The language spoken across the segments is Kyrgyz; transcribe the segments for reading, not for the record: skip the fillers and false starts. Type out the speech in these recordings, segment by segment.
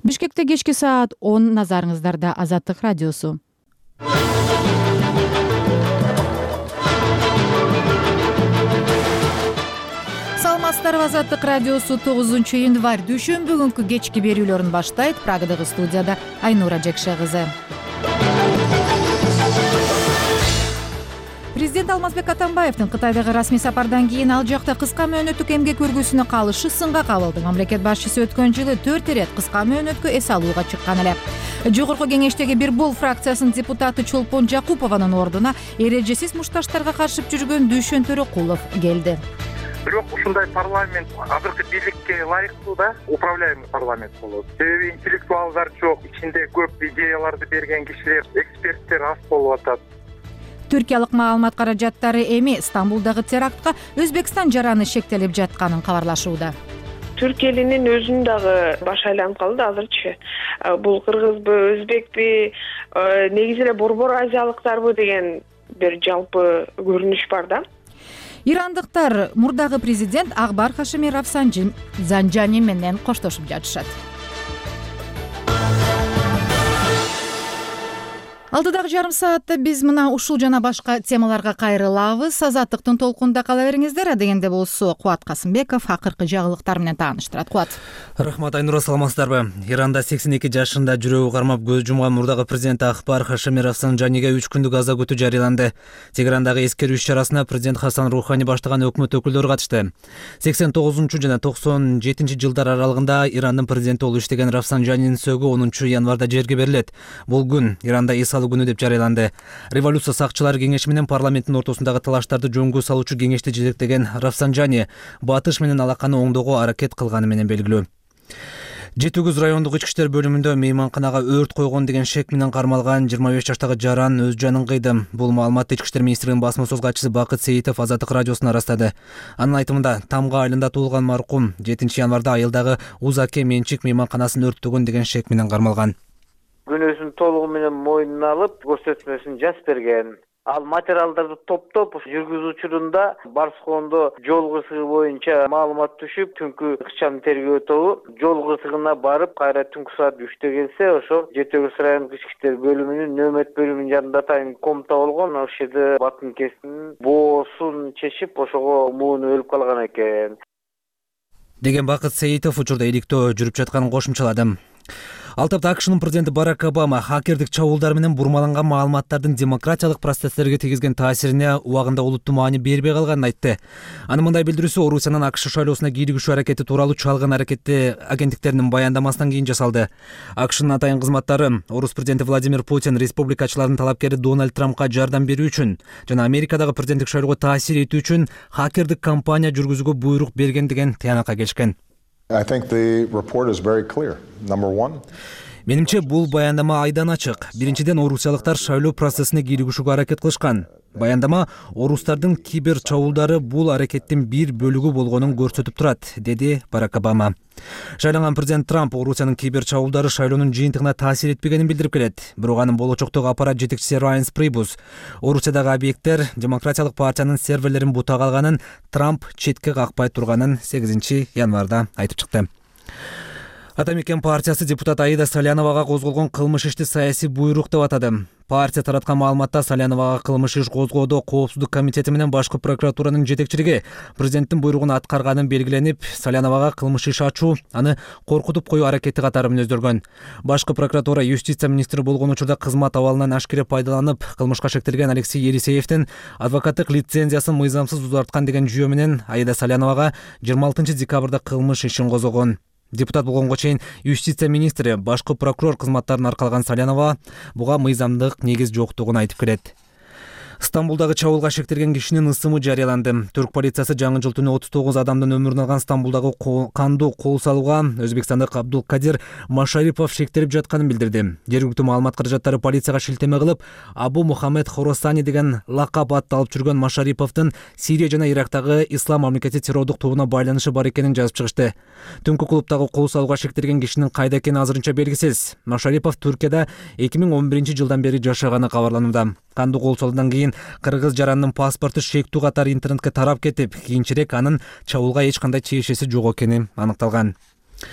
Бишкекте кечки саат 10 назарыңыздарда Азаттык радиосу. Саламатсыздарбы, Азаттык радиосу 9 январь дүйшөмбү күнкү кечки берүүлөрүн баштайт. Прагадагы студияда Айнура Жекше кызы. Президент Алмазбек Атамбаевдин Кытайдагы расмий сапардан кийин ал жакта кыска мөөнөттүк эмгек көргөзүүнү калышы сынга кабылды. Мамлекет башчысы өткөн жылы 4 ирет кыска мөөнөткө эс алууга чыккан эле. Жогорку кеңештеги Бир Бул фракциясынын депутаты Чолпон Жакупованын ордуна эрежесиз мушташтарга каршы жүргөн Дүйшөн Төрөкулов келди. Бирок ушундай парламент азыркы бийликке ылайыктуу да, управляемый парламент болот. Себеби интеллектуалдар жок, ичинде көп идеяларды берген кишилер, эксперттер аз болуп атат. Түркиялык маалымат каражаттары эми Стамбулдагы терактка Өзбекстан жараны шектелип жатканын кабарлашууда. Түрк элинин өзүн дагы баш айланып калды азырчы. Бул кыргызбы, өзбекпи, негизи эле борбор азиялыктарбы деген бир жалпы көрүнүш бар да. Ирандыктар мурдагы президент Акбар Хашими Рафсанджани менен коштошуп жатышат. Алдыдагы жарым саатта биз мына ушул жана башка темаларга кайрылабыз. Азаттыктын толкунда кала бериңиздер. Адегенде болсо Кубат Касымбеков акыркы жаңылыктар менен тааныштырат. Кубат. Рахмат, Айнура, саламатсыздарбы? Иранда 82 жашында жүрөгү кармап көз жумган мурдагы президент Акбар Хашими Рафсанджаниге 3 күндүк аза күтүү жарыяланды. Тегерандагы эскерүү иш-чарасына президент Хасан Рухани баштаган өкмөт өкүлдөрү катышты. 89 жана 97 жылдар аралыгында Ирандын президенти болуп иштеген Рафсанджанинин сөөгү 10 январда жерге берилет. Бул күн Иранда эс алуу күнү деп жарыяланды. Революция сакчылары кеңеши менен парламенттин ортосундагы талаштарды жөнгө салуучу кеңешти жетектеген Рафсанджани батыш менен алаканы оңдоого аракет кылганы менен белгилүү. Жетигүз райондук ички иштер бөлүмүндө мейманканага өрт койгон деген шек менен кармалган 25 жаштагы жаран өз жанын кыйды. Бул маалыматты Ички иштер министринин басма сөз катчысы Бакыт Сейитов Азаттык радиосуна ырастады. Анын айтымында Тамга айылында туулган маркум 7 январда айылдагы Узаке менчик мейманканасын өрттөгөн деген шек менен кармалган. Күнөөсүн толугу менен мойнуна алып, көрсөтмөсүн жазып берген. Ал материалдарды топтоп жүргүзүү учурунда Барскондо жол кырсыгы боюнча маалымат түшүп, түнкү ыкчам тергөө тобу жол кырсыгына барып, кайра түнкү саат 3-тө келсе, ошо Жетигүз райондук ички иштер бөлүмүнүн нөөмөт бөлүмүнүн жанында атайын комта болгон. Ошол жерде батын кесин, боосун чечип, ошого мууну өлүп калган экен деген Бакыт Сейитов учурда иликтөө жүрүп жатканын кошумчалады. Ал тапта АКШнын президенти Барак Обама хакердик чабуулдар менен бурмаланган маалыматтардын демократиялык процесстерге тийгизген таасирине убагында олуттуу маани бербей калганын айтты. Анын мындай билдирүүсү Орусиянын АКШ шайлоосуна кийлигишүү аракети тууралуу чалгын аракетти агенттиктеринин баяндамасынан кийин жасалды. АКШнын атайын кызматтары Орус президенти Владимир Путин республикачылардын талапкери Дональд Трампка жардам берүү үчүн жана Америкадагы президенттик шайлоого таасир этүү үчүн хакердик кампания жүргүзүүгө буйрук берген деген тыянакка келишкен. I think the report is very clear. Number one. Менимче бул баяндама айдан ачык. Биринчиден, орусиялыктар шайлоо процессине кийлигишүүгө аракет кылышкан. Баяндама орустардын кибер чабуулдары бул аракеттин бир бөлүгү болгонун көрсөтүп турат, деди Барак Обама. Шайланган президент Трамп Орусиянын кибер чабуулдары шайлоонун жыйынтыгына таасир этпегенин билдирип келет. Бирок анын болочоктогу аппарат жетекчиси Райанс Прибус Орусиядагы объекттер Демократиялык партиянын серверлерин бутага алганын, Трамп четке какпай турганын 8 январда айтып чыкты. Атамекен партиясы депутат Аида Саляновага козголгон кылмыш ишти саясий буйрук деп атады. Партия тараткан маалыматта Саляновага кылмыш иш козгоодо Коопсуздук комитети менен башкы прокуратуранын жетекчилиги президенттин буйругун аткарганын белгиленип, Саляновага кылмыш иш ачуу, аны коркутуп коюу аракети катары мүнөздөргөн. Башкы прокуратура юстиция министри болгон учурда кызмат абалынан ашкере пайдаланып, кылмышка шектелген Алексей Елисеевдин адвокаттык лицензиясын мыйзамсыз узарткан деген жүйө менен Аида Саляновага 26 декабрда кылмыш ишин козгогон. Депутат болгонго чейин юстиция министри, башкы прокурор кызматтарын аркалган Салянова буга мыйзамдык негиз жоктугун айтып келет. Стамбулдагы чабуулга шектелген кишинин ысымы жарыяланды. Түрк полициясы жаңы жыл түнү 39 адамдын өмүрүн алган Стамбулдагы кандуу кол салууга өзбекстандык Абдулкадир Машарипов шектелип жатканын билдирди. Жергиликтүү маалымат каражаттары полицияга шилтеме кылып, Абу Мухаммед Хоросани деген лакап атты алып жүргөн Машариповдун Сирия жана Ирактагы Ислам мамлекети террордук тобуна байланышы бар экенин жазып чыгышты. Түнкү клубдагы кол салууга шектелген кишинин кайда экени азырынча белгисиз. Машарипов Түркияда 2011 жылдан бери жашаганы кабарланууда. Кандуу кол салуудан кийин кыргыз жарандын паспорту шектүү катары интернетке тарап кетип, кийинчерээк анын чабуулга эч кандай тиешеси жок экени аныкталган.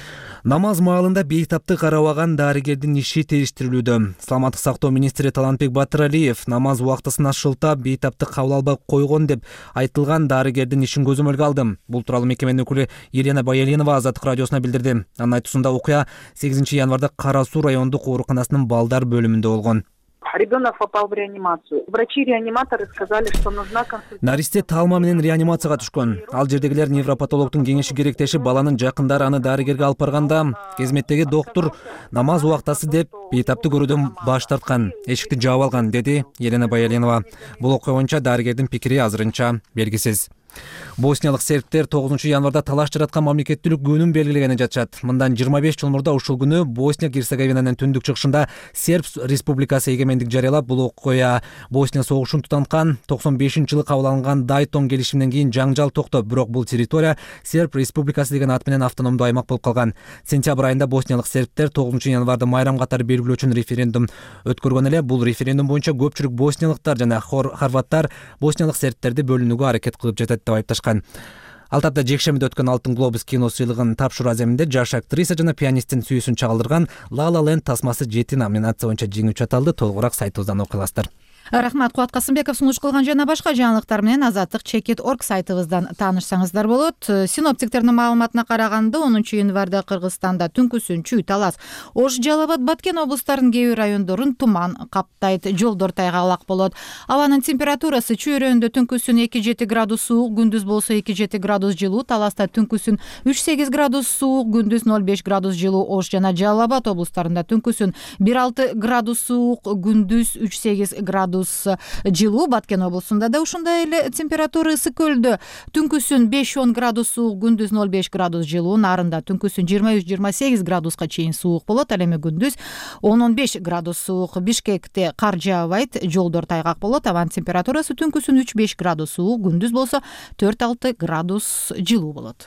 Намаз маалында бейтапты карабаган дарыгердин иши териштирилүүдө. Саламаттык сактоо министри Талантбек Батыралиев намаз убактысына шылтап бейтапты кабыл албай койгон деп айтылган дарыгердин ишин көзөмөлгө алды. Бул тууралуу мекеменин өкүлү Елена Баяленова Азаттык радиосуна билдирди. Анын айтуусунда окуя 8 январда Кара Суу райондук ооруканасынын балдар бөлүмүндө болгон. Ребенок попал в реанимацию. Врачи-реаниматоры сказали, что нужна консультация. Наристе талма менен реанимацияга түшкөн. Ал жердегилер невропатологдун кеңеши керектешип, баланын жакындары аны дарыгерге алып барганда, кызметтеги доктур намаз убактасы деп бейтапты көрүүдөн баш тарткан, эшикти жаап алган, деди Елена Баяленова. Бул окуя боюнча дарыгердин пикири азырынча белгисиз. Босниялык сербтер 9 январда талаш жараткан мамлекеттүүлүк күнүн белгилегени жатышат. Мындан 25 жыл мурда ушул күнү Босния-Герцеговинанын түндүк чыгышында Серб республикасы эгемендик жарыялап, бул окуя Босния согушун тутанткан 95-жылы кабыл алынган Дайтон келишиминен кийин жаңжал токтоп, бирок бул территория Серб республикасы деген ат менен автономдуу аймак болуп калган. Сентябрь айында босниялык сербтер 9 январда майрам катары белгилөө үчүн референдум өткөргөн эле. Бул референдум боюнча көпчүлүк босниялыктар жана хорваттар босниялык сербтерди бөлүнүүгө аракет кылып жатат деп айыпташкан. Ал тапта жекшемиде өткөн Алтын глобус кино сыйлыгын тапшыруу аземинде жаш актриса жана пианисттин сүйүүсүн чагылдырган La La Land тасмасы 7 номинация боюнча жеңүүчү аталды. Толугураак сайтыбыздан окуй аласыздар. Рахмат, Кубат Касымбеков сунуш кылган жана башка жаңылыктар менен Азаттык Чекит.org сайтыбыздан таанышсаңыздар болот. Синоптиктердин маалыматына караганда 10 январда Кыргызстанда түнкүсүн чүй талас, Ош, Жалал Абад, Баткен облустарынын кээ бир райондорун туман каптайт, жолдор тайгалак болот. Абанын температурасы чүй районунда түнкүсүн 2-7 градус суук, күндүз болсо 2-7 градус жылуу, Таласта түнкүсүн 3-8 градус суук, күндүз 0-5 градус жылуу, Ош жана Жалал Абад облустарында түнкүсүн 1-6 градус суук, күндүз 3-8 градус жылуу. Баткен облусунда да ушундай эле температура, Ысык көлдө түнкүсүн 5-10 градус суук, күндүз 0-5 градус жылуу, Нарында түнкүсүн 23-28 градуска чейин суук болот, ал эми күндүз 10-15 градус суук. Бишкекте кар жаабайт, жолдор тайгак болот, абанын температурасы түнкүсүн 3-5 градус суук, күндүз болсо 4-6 градус жылуу болот.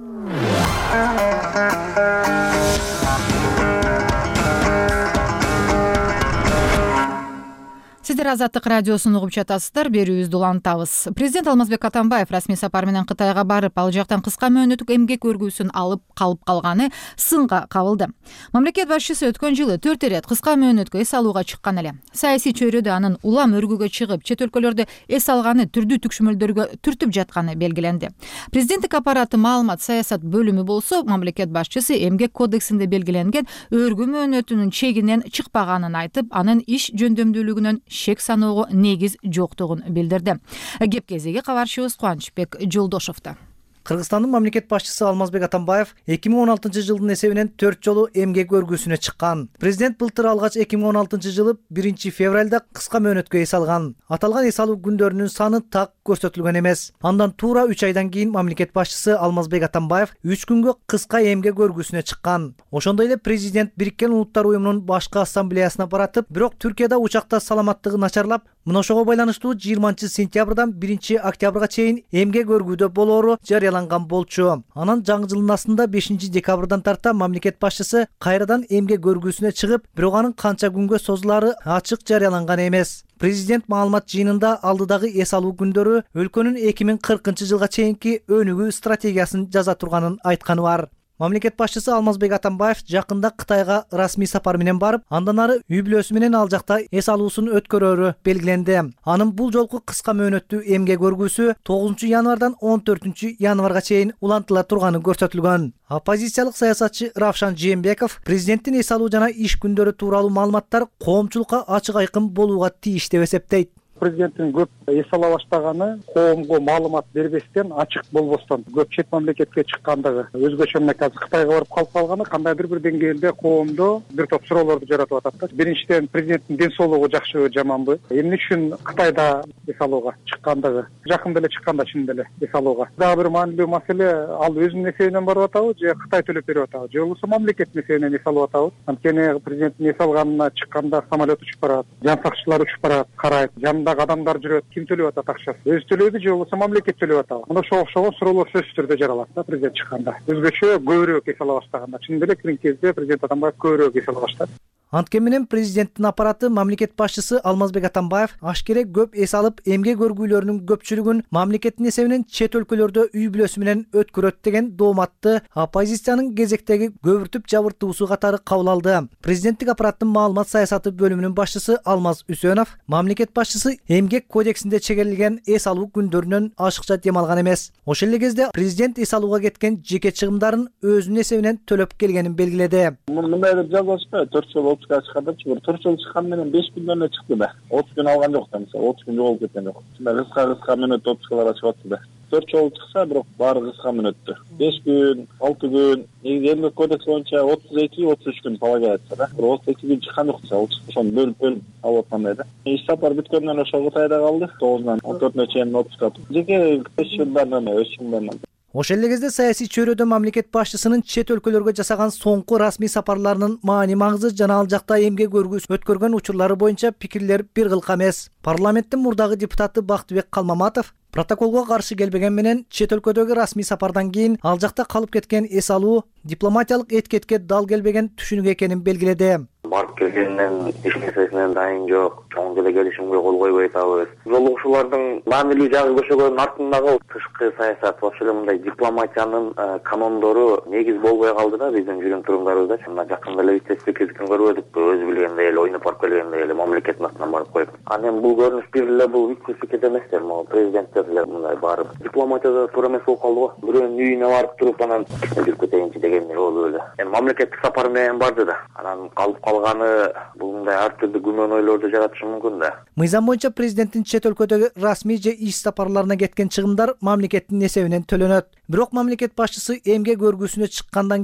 Сиздер Азаттык радиосун угуп жатасыздар. Берүүбүздү улантабыз. Президент Алмазбек Атамбаев расмий сапар менен Кытайга барып, ал жактан кыска мөөнөттүк эмгек көргүүсүн алып калып калганы сынга кабылды. Мамлекет башчысы өткөн жылы 4 ирет кыска мөөнөткө эс алууга чыккан эле. Саясий чөйрөдө анын улам өргүгө чыгып, чет өлкөлөрдө эс алганы түрдүү түкшүмөлдөргө түртүп жатканы белгиленди. Президенттик аппараты маалымат саясат бөлүмү болсо, мамлекет башчысы эмгек кодексинде белгиленген өргүү мөөнөтүнүн чегинен чыкпаганын айтып, анын иш жөндөмдүүлүгүнөн шек саноого негиз жоктугун билдирди. Кеп кезеги кабарчыбыз Кубанычбек Жолдошовдо. Кыргызстандын мамлекет башчысы Алмазбек Атамбаев 2016 жылдын эсебинен 4 жолу эмгек өргүүсүнө чыккан. Президент былтыр алгач 2016 жылы 1 февралда кыска мөөнөткө эс алган. Аталган эс алуу күндөрүнүн саны так көрсөтүлгөн эмес. Андан туура 3 айдан кийин мамлекет башчысы Алмазбек Атамбаев 3 күнгө кыска эмгек өргүүсүнө чыккан. Ошондой эле президент Бириккен Улуттар уюмунун башкы ассамблеясына баратып, бирок Түркияда учакта саламаттыгы начарлап, мына ошого байланыштуу 20 сентябрдан 1 октябрга чейин эмгек өргүүдө болоору жарыяланган болчу. Анан жаңы жылдын астында 5 декабрдан тарта мамлекет башчысы кайрадан эмгек өргүүсүнө чыгып, бирок анын канча күнгө созулаары ачык жарыяланган эмес. Президент маалымат жыйынында алдыдагы эс алуу күндөрү өлкөнүн 2040 жылга чейинки өнүгүү стратегиясын жаза турганын айтканы бар. Мамлекет башчысы Алмазбек Атамбаев жакында Кытайга расмий сапар менен барып, андан ары үй бүлөсү менен ал жакта эс алуусун өткөрөрү белгиленди. Анын бул жолку кыска мөөнөттүү эмгек өргүүсү 9 январдан 14 январга чейин улантыла турганы көрсөтүлгөн. Оппозициялык саясатчы Равшан Жээнбеков президенттин эс алуу жана иш күндөрү тууралуу маалыматтар коомчулукка ачык айкын болууга тийиш деп эсептейт. Президенттин көп эс ала баштаганы коомго маалымат бербестен, ачык болбостон, көп чет мамлекетке чыккандыгы, өзгөчө мына азыр Кытайга барып калып калганы кандайдыр бир деңгээлде коомдо бир топ суроолорду жаратып атат да. Биринчиден, президенттин ден соолугу жакшыбы, жаманбы? Эмне үчүн Кытайда эс алууга чыккандыгы? Жакында эле чыкканда чынында эле эс алууга. Дагы бир маанилүү маселе, ал өзүнүн эсебинен барып атабы же Кытай төлөп берип атабы? Же болбосо мамлекеттин эсебинен эс алып атабы? Анткени президенттин эс алганына чыкканда самолет учуп барат, жан сакчылар учуп барат, карайт, адамдар жүрөт, ким төлөп атат акчасын? Өзү төлөйбү же болбосо мамлекет төлөп атабы? Мына ошого окшогон суроолор сөзсүз түрдө жаралат да президент чыкканда. Өзгөчө көбүрөөк эс ала баштаганда. Чынында эле кийинки кезде президент Атамбаев көбүрөөк эс ала баштады. Анткени менен президенттин аппараты мамлекет башчысы Алмазбек Атамбаев ашкере көп эс алып, эмгек өргүүлөрүнүн көпчүлүгүн мамлекеттин эсебинен чет өлкөлөрдө үй бүлөсү менен өткөрөт деген дооматты оппозициянын кезектеги көбүртүп жабыртуусу катары кабыл алды. Президенттик аппараттын маалымат саясаты бөлүмүнүн башчысы Алмаз Үсөнов мамлекет башчысы эмгек кодексинде чегерилген эс алуу күндөрүнөн ашыкча дем алган эмес. Ошол эле кезде президент эс алууга кеткен жеке чыгымдарын өзүнүн эсебинен төлөп келгенин белгиледи. Мындай деп жазылышпайбы? 4 жыл отпускага чыккандырчы, бир 4 жыл чыккан менен 5 күндөн эле чыкты да. 30 күн алган жок да, мисалы 30 күн жоголуп кеткен жок. Мындай кыска мөөнөт отпускалар ачып атты да. 4 жол чыкса, бирок баары кыска мөөнөттө. 5 күн, 6 күн, эмгек кодекс боюнча 32-33 күн полагается да. Бирок 32 күн чыккан жок да, ал чыкса ошону бөлүп алып аткандай да. Иш сапар бүткөндөн ошол Кытайда калды. 9-нан 14-нө чейин отпуска. Жеке өз чыгымдарынан. Ошол эле кезде саясий чөйрөдө мамлекет башчысынын чет өлкөлөргө жасаган соңку расмий сапарларынын маани маңызы жана ал жакта эмгек өргүүсү өткөргөн учурлары боюнча пикирлер бир кылка эмес. Парламенттин мурдагы депутаты Бактыбек Калмаматов протоколго каршы келбеген менен чет өлкөдөгү расмий сапардан кийин ал жакта калып кеткен эс алуу дипломатиялык этикетке дал келбеген түшүнүк экенин белгиледи. Барып келгенден иш нерсесинен дайын жок, чоң деле келишимге кол койбой атабыз. Жолугушуулардын маанилүү жагы көчөгөнүн артындагы тышкы саясат, вообще мындай дипломатиянын канондору негиз болбой калды да биздин жүрүм турумдарыбызда. Мына жакында эле вице-спикердикин көрбөдүкпү, өзү билгендей эле ойноп барып келгендей эле мамлекеттин атынан барып коюп. Анан бул көрүнүш бир эле бул вице-спикер эместер, могу президенттер эле мындай барып. Дипломатияда туура эмес болуп калды го. Бирөөнүн үйүнө барып туруп анан жүрүп кетейинчи дегендер болду эле. Эми мамлекеттик сапар менен барды да. Анан калып калганы бул мындай ар түрдүү күмөн ойлорду жаратышы мүмкүн да. Мыйзам боюнча президенттин чет өлкөдөгү расмий же иш сапарларына кеткен чыгымдар мамлекеттин эсебинен төлөнөт. Бирок мамлекет башчысы эмгек өргүүсүнө чыккандан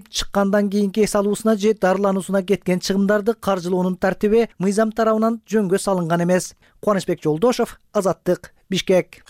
кийинки эс алуусуна же дарылануусуна кеткен чыгымдарды каржылоонун тартиби мыйзам тарабынан жөнгө салынган эмес. Кубанычбек Жолдошов, Азаттык, Бишкек.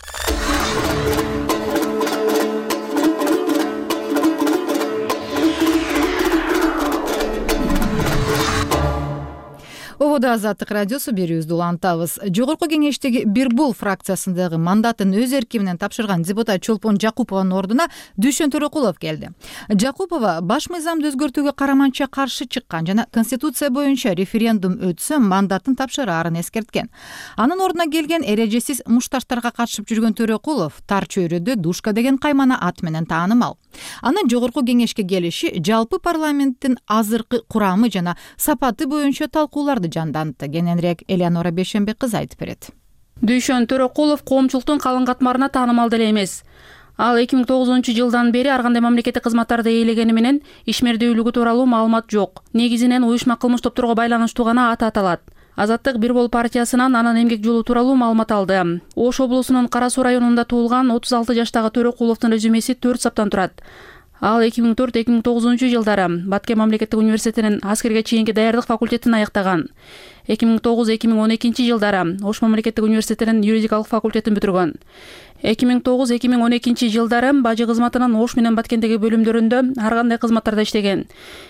Ободо Азаттык радиосу берүүбүздү улантабыз. Жогорку кеңештеги Бир Бул фракциясындагы мандатын өз эрки менен тапшырган депутат Чолпон Жакупованын ордуна Дүйшөн Төрөкулов келди. Жакупова баш мыйзамды өзгөртүүгө караманча каршы чыккан жана конституция боюнча референдум өтсө мандатын тапшыраарын эскерткен. Анын ордуна келген эрежесиз мушташтарга катышып жүргөн Төрөкулов тар чөйрөдө Душка деген каймана ат менен таанымал. Анын жогорку кеңешке келиши жалпы парламенттин азыркы курамы жана сапаты боюнча талкууларды жандантты. Кененирээк Элеонора Бейшенбек кызы айтып берет. Дүйшөн Төрөкулов коомчулуктун калың катмарына таанымал деле эмес. Ал 2009-жылдан бери ар кандай мамлекеттик кызматтарды ээлегени менен ишмердүүлүгү тууралуу маалымат жок. Негизинен уюшма кылмыш топторго байланыштуу гана аты аталат. Азаттык Бир Бол партиясынан анын эмгек жолу тууралуу маалымат алды. Ош облусунун Кара Суу районунда туулган 36 жаштагы Төрөкуловдун резюмеси 4 саптан турат. Ал 2004-2009 жылдары Баткен мамлекеттик университетинин аскерге чейинки даярдык факультетин аяктаган. 2009-2012 жылдары Ош мамлекеттик университетинин юридикалык факультетин бүтүргөн. 2009-2012 жылдары бажы кызматынын Ош менен Баткендеги бөлүмдөрүндө ар кандай кызматтарда иштеген.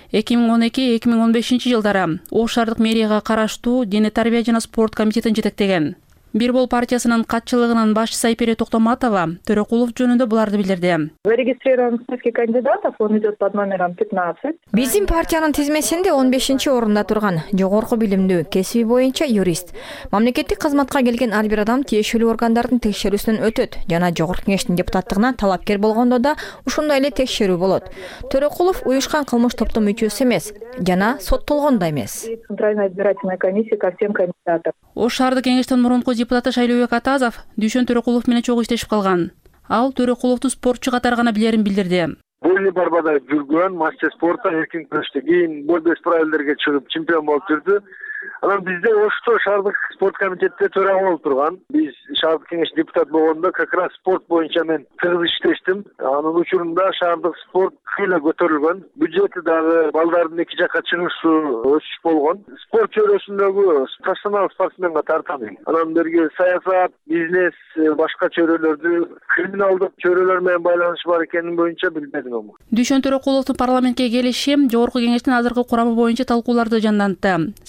2012-2015 жылдары Ош шаардык мэрияга караштуу Дене тарбия жана спорт комитетин жетектеген. Бир Бол партиясынын катчылыгынын башчысы Айпери Токтоматова Төрөкулов жөнүндө буларды билдирди. Зарегистрирован список кандидатов, он идет под номером 15. Биздин партиянын тизмесинде 15-орунда турган. Жогорку билимдүү, кесиби боюнча юрист. Мамлекеттик кызматка келген ар бир адам тиешелүү органдардын текшерүүсүнөн өтөт жана жогорку кеңештин депутаттыгына талапкер болгондо да ушундай эле текшерүү болот. Төрөкулов уюшкан кылмыш топтун мүчөсү эмес жана соттолгон да эмес. Центральная избирательная комиссия ко всем кандидатам. Ош шаардык кеңештин мурунку депутаты Шайлообек Атазов Дүйшөн Төрөкулов менен чогуу иштешип калган. Ал Төрөкуловду спортчу катары гана билерин билдирди. Боли барбада жүргөн, мастер спорта, эркин күрөштө кийин бойлдош правилдерге чыгып чемпион болуп жүрдү. Анан бизде Ошто шаардык спорт комитетте төрага болуп турган. Биз шаардык кеңеш депутат болгондо как раз спорт боюнча мен тыгыз иштештим. Анын учурунда шаардык спорт кыйла көтөрүлгөн. Бюджети дагы балдардын эки жакка чыгышуу өсүш болгон. Спорт чөйрөсүндөгү профессионал спортсменге тартам. Анан берги саясат, бизнес, башка чөйрөлөрдү криминалдык чөйрөлөр менен байланышы бар экенин боюнча билбедим. Дүйшөн Төрөкуловдун парламентке келиши жогорку кеңештин азыркы курамы боюнча талкууларды жандантты. Серепчи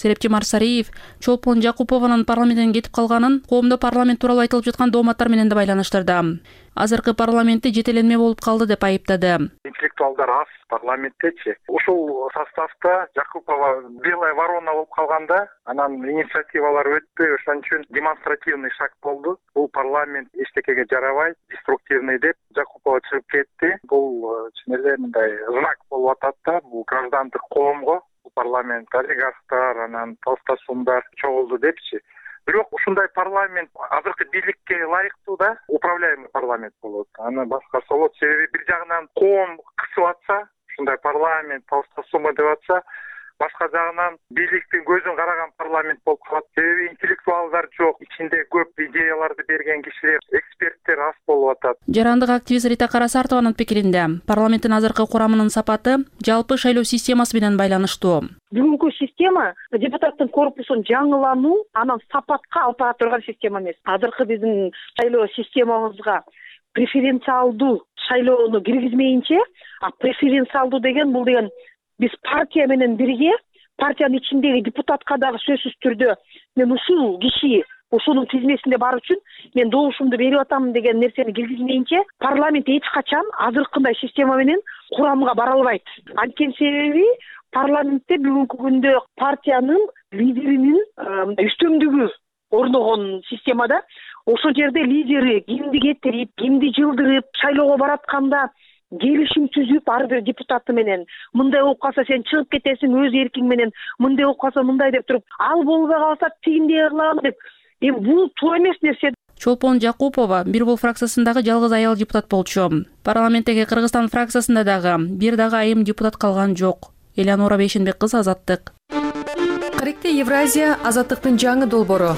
Омарсариев Чолпон Жакупованын парламенттен кетип калганын коомдо парламент тууралуу айтылып жаткан дооматтар менен да байланыштырды. Азыркы парламентте жетеленме болуп калды деп айыптады. Интеллектуалдар аз парламенттечи. Ушул составда Жакупова белая ворона болуп калганда, анан инициативалар өтпөй, ошон үчүн демонстративный шаг болду. Бул парламент эчтекеге жарабайт, деструктивный деп Жакупова чыгып кетти. Бул чын эле мындай знак болуп атат да, бул граждандык коомго, бул парламент олигархтар, анан толстосумдар чогулду депчи. Бирок ушундай парламент азыркы бийликке ылайыктуу да, управляемый парламент болот. Аны башкарса болот. Себеби бир жагынан коом кысып атса, ушундай парламент толстосума деп атса, башка жагынан бийликтин көзүн караган парламент болуп калат. Себеби интеллектуалдар жок, ичинде көп идеяларды берген кишилер, эксперттер аз болуп атат. Жарандык активист Рита Карасартованын пикиринде, парламенттин азыркы курамынын сапаты жалпы шайлоо системасы менен байланыштуу. Бүгүнкү система депутаттын корпусун жаңылануу, анан сапатка алып бара турган система эмес. Азыркы биздин шайлоо системабызга преференциалдуу шайлоону киргизмейинче, преференциалдуу деген бул деген биз партия менен бирге, партиянын ичиндеги депутатка дагы сөзсүз түрдө мен ушул киши ошонун тизмесинде бар үчүн мен добушумду берип атам деген нерсени киргизмейинче парламент эч качан азыркындай система менен курамга бара албайт. Анткени себеби парламентте бүгүнкү күндө партиянын лидеринин үстөмдүгү орногон системада ошол жерде лидери кимди кетирип, кимди жылдырып, шайлоого баратканда келишим түзүп ар бир депутаты менен мындай болуп калса сен чыгып кетесиң өз эркиң менен, мындай болуп калса мындай деп туруп, ал болбой калса тигиндей кылам деп. Бул туура эмес нерсе. Чолпон Жакупова бир бул фракциясындагы жалгыз аял депутат болчу. Парламенттеги Кыргызстан фракциясында бир дагы айым депутат калган жок. Элеонора Бейшенбек кызы, Азаттык. Каректе Евразия азаттыктын жаңы долбоору.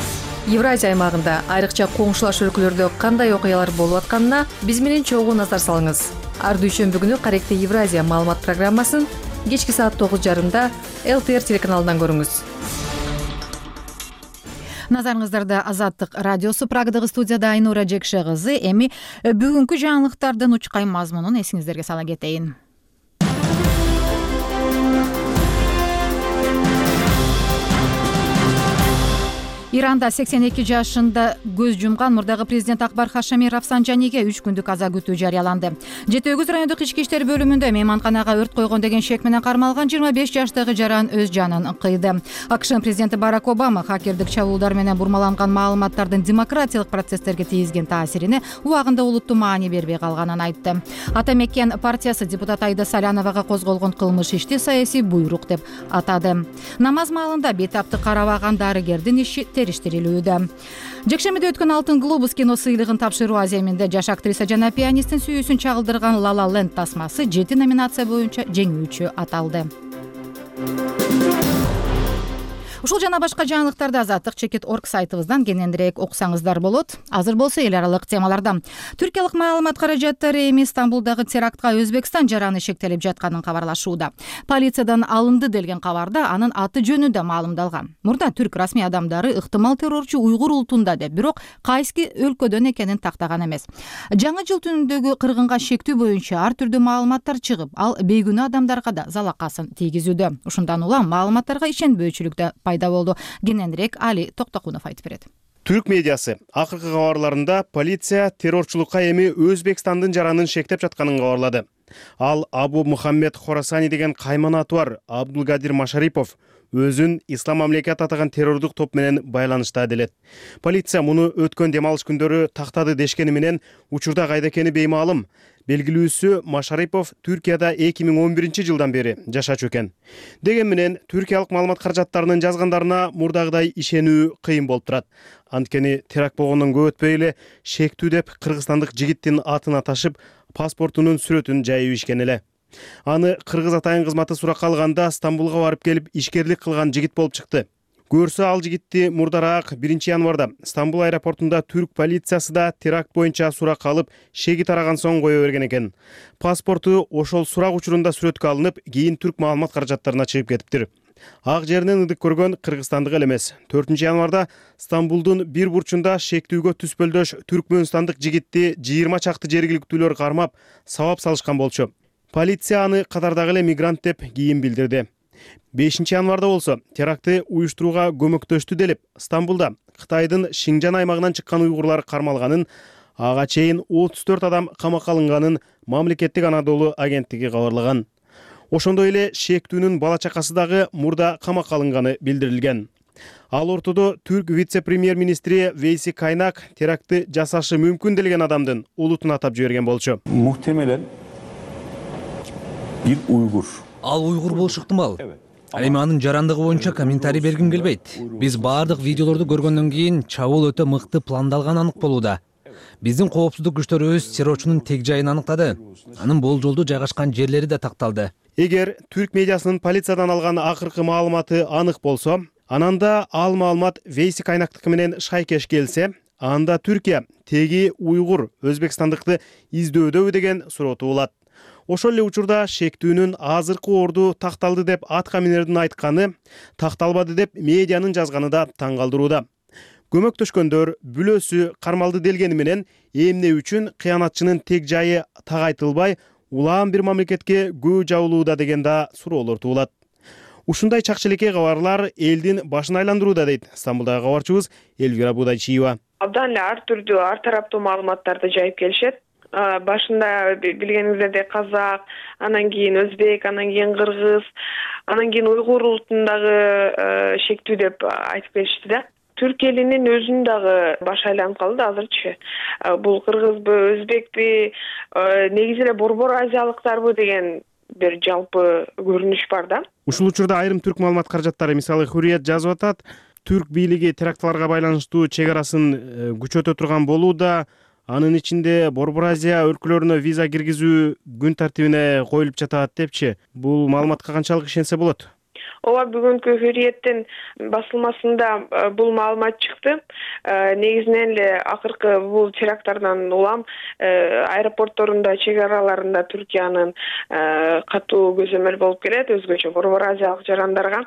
Евразия аймагында айрыкча коңшулаш өлкөлөрдө кандай окуялар болуп атканына биз менен чогуу назар салыңыз. Ар дүйшөмбү күнү Каректе Евразия маалымат программасын кечки саат 9:30 ЛТР телеканалынан көрүңүз. Назарыңыздарда Азаттык радиосу, Прагдагы студияда Айнура Жекше кызы. Эми бүгүнкү жаңылыктардын учкай мазмунун эсиңиздерге сала кетейин. Иранда 82 жашында көз жумган мурдагы президент Акбар Хашеми Рафсанжаниге 3 күндүк аза күтүү жарыяланды. Жети Өгүз райондук ички иштер бөлүмүндө мейманканага өрт койгон деген шек менен кармалган 25 жаштагы жаран өз жанын кыйды. АКШ президенти Барак Обама хакердик чабуулдар менен бурмаланган маалыматтардын демократиялык процесстерге тийгизген таасирине убагында олуттуу маани бербей калганын айтты. Ата Меккен партиясы депутат Айда Саляновага козголгон кылмыш ишти саясий буйрук деп атады. Намаз маалында бейтапты карабаган дарыгердин иши териштирилүүдө. Жекшемиде өткөн Алтын глобус кино сыйлыгын тапшыруу аземинде жаш актриса жана пианисттин сүйүүсүн чагылдырган La La Land тасмасы 7 номинация боюнча жеңүүчү аталды. Ушул жана башка жаңылыктарды Азаттык Чекит.org сайтыбыздан кененирээк окусаңыздар болот. Азыр болсо эл аралык темалардан. Түркиялык маалымат каражаттары эми Стамбулдагы терактка Өзбекстан жараны шектелип жатканын кабарлашууда. Полициядан алынды делген кабарда анын аты жөнү да маалымдалган. Мурда түрк расмий адамдары ыктымал террорчу уйгур улутунда деп, бирок кайсы өлкөдөн экенин тактаган эмес. Жаңы жыл түнүндөгү кыргынга шектүү боюнча ар түрдүү маалыматтар чыгып, ал бейгүнөө адамдарга да залакасын тийгизүүдө. Ушундан улам маалыматтарга ишенбөөчүлүк пайда болду. Кененирээк Али Токтокунов айтып берет. Түрк медиасы акыркы кабарларында полиция террорчулукка эми Өзбекстандын жаранын шектеп жатканын кабарлады. Ал Абу Мухаммед Хорасани деген кайман аты бар Абдулгадир Машарипов өзүн ислам мамлекет атаган террордук топ менен байланышта делет. Полиция муну өткөн дем алыш күндөрү тактады дешкени менен учурда кайда экени беймаалым. Белгилүүсү Машарипов Түркияда 2011 жылдан бери жашачу экен. Деген менен түркиялык маалымат каражаттарынын жазгандарына мурдагыдай ишенүү кыйын болуп турат. Анткени теракт болгондон көп өтпөй эле шектүү деп кыргызстандык жигиттин атын аташып, паспортунун сүрөтүн жайып ишкен эле. Аны кыргыз атайын кызматы суракка алганда Стамбулга барып келип ишкерлик кылган жигит болуп чыкты. Көрсө ал жигитти мурдараак 1 январда Стамбул аэропортунда түрк полициясы да теракт боюнча суракка алып, шеги тараган соң кое берген экен. Паспорту ошол сурак учурунда сүрөткө алынып, кийин түрк маалымат каражаттарына чыгып кетиптир. Ак жеринен ыдык көргөн кыргызстандык эле эмес. 4 январда Стамбулдун бир бурчунда шектүүгө түспөлдөш түркмөнстандык жигитти 20 чакты жергиликтүүлөр кармап, сабап салышкан болчу. Полиция аны катардагы эле мигрант деп кийин билдирди. 5 январда болсо терактты уюштурууга көмөктөштү делип Стамбулда Кытайдын Шинжан аймагынан чыккан уйгурлар кармалганын, ага чейин 34 адам камакка алынганын мамлекеттик Анадолу агенттиги кабарлаган. Ошондой эле шектүүнүн бала чакасы дагы мурда камакка алынганы билдирилген. Ал ортодо түрк вице-премьер-министри Вейси Кайнак терактты жасашы мүмкүн делген адамдын улутун атап жиберген болчу. Muhtemelen bir Uygur. Ал уйгур болушу ыктымал. Ал эми анын жарандыгы боюнча комментарий бергим келбейт. Биз баардык видеолорду көргөндөн кийин чабуул өтө мыкты пландалган анык болууда. Биздин коопсуздук күчтөрүбүз террорчунун тег жайын аныктады. Анын болжолдуу жайгашкан жерлери да такталды. Эгер түрк медиасынын полициядан алган акыркы маалыматы анык болсо, ананда ал маалымат Вейси Кайнактыкы менен шайкеш келсе, анда Түркия теги уйгур өзбекстандыкты издөөдөбү деген суроо туулат. Ошол эле учурда шектүүнүн азыркы орду такталды деп атка минердин айтканы, такталбады деп медианын жазганы да таң калтырууда. Көмөктөшкөндөр бүлөсү кармалды делгени менен эмне үчүн кыянатчынын тег жайы так айтылбай, улаан бир мамлекетке көө жабылууда деген да суроолор туулат. Ушундай чакчелекей кабарлар элдин башын айландырууда дейт Стамбулдагы кабарчыбыз Элвира Будайчиева. Абдан эле ар түрдүү, ар тараптуу маалыматтарды жайып келишет. Башында билгениңиздей казак, анан кийин өзбек, анан кийин кыргыз, анан кийин уйгур улутундагы шектүү деп айтып келишти да. Түрк элинин өзүн дагы баш айланып калды азырчы. Бул кыргызбы, өзбекпи, негизи эле борбор азиялыктарбы деген бир жалпы көрүнүш бар да. Ушул учурда айрым түрк маалымат каражаттары, мисалы Hurriyet жазып атат, түрк бийлиги терактларга байланыштуу чек арасын күчөтө турган болууда. Анын ичинде Борбор Азия өлкөлөрүнө виза киргизүү күн тартибине коюлуп жатат депчи. Бул маалыматка канчалык ишенсе болот? Ооба, бүгүнкү Hurriyet'тин басылмасында бул маалымат чыкты. Негизинен эле акыркы бул теракттардан улам аэропортторунда, чек араларында Түркиянын катуу көзөмөл болуп келет, өзгөчө Борбор Азиялык жарандарга.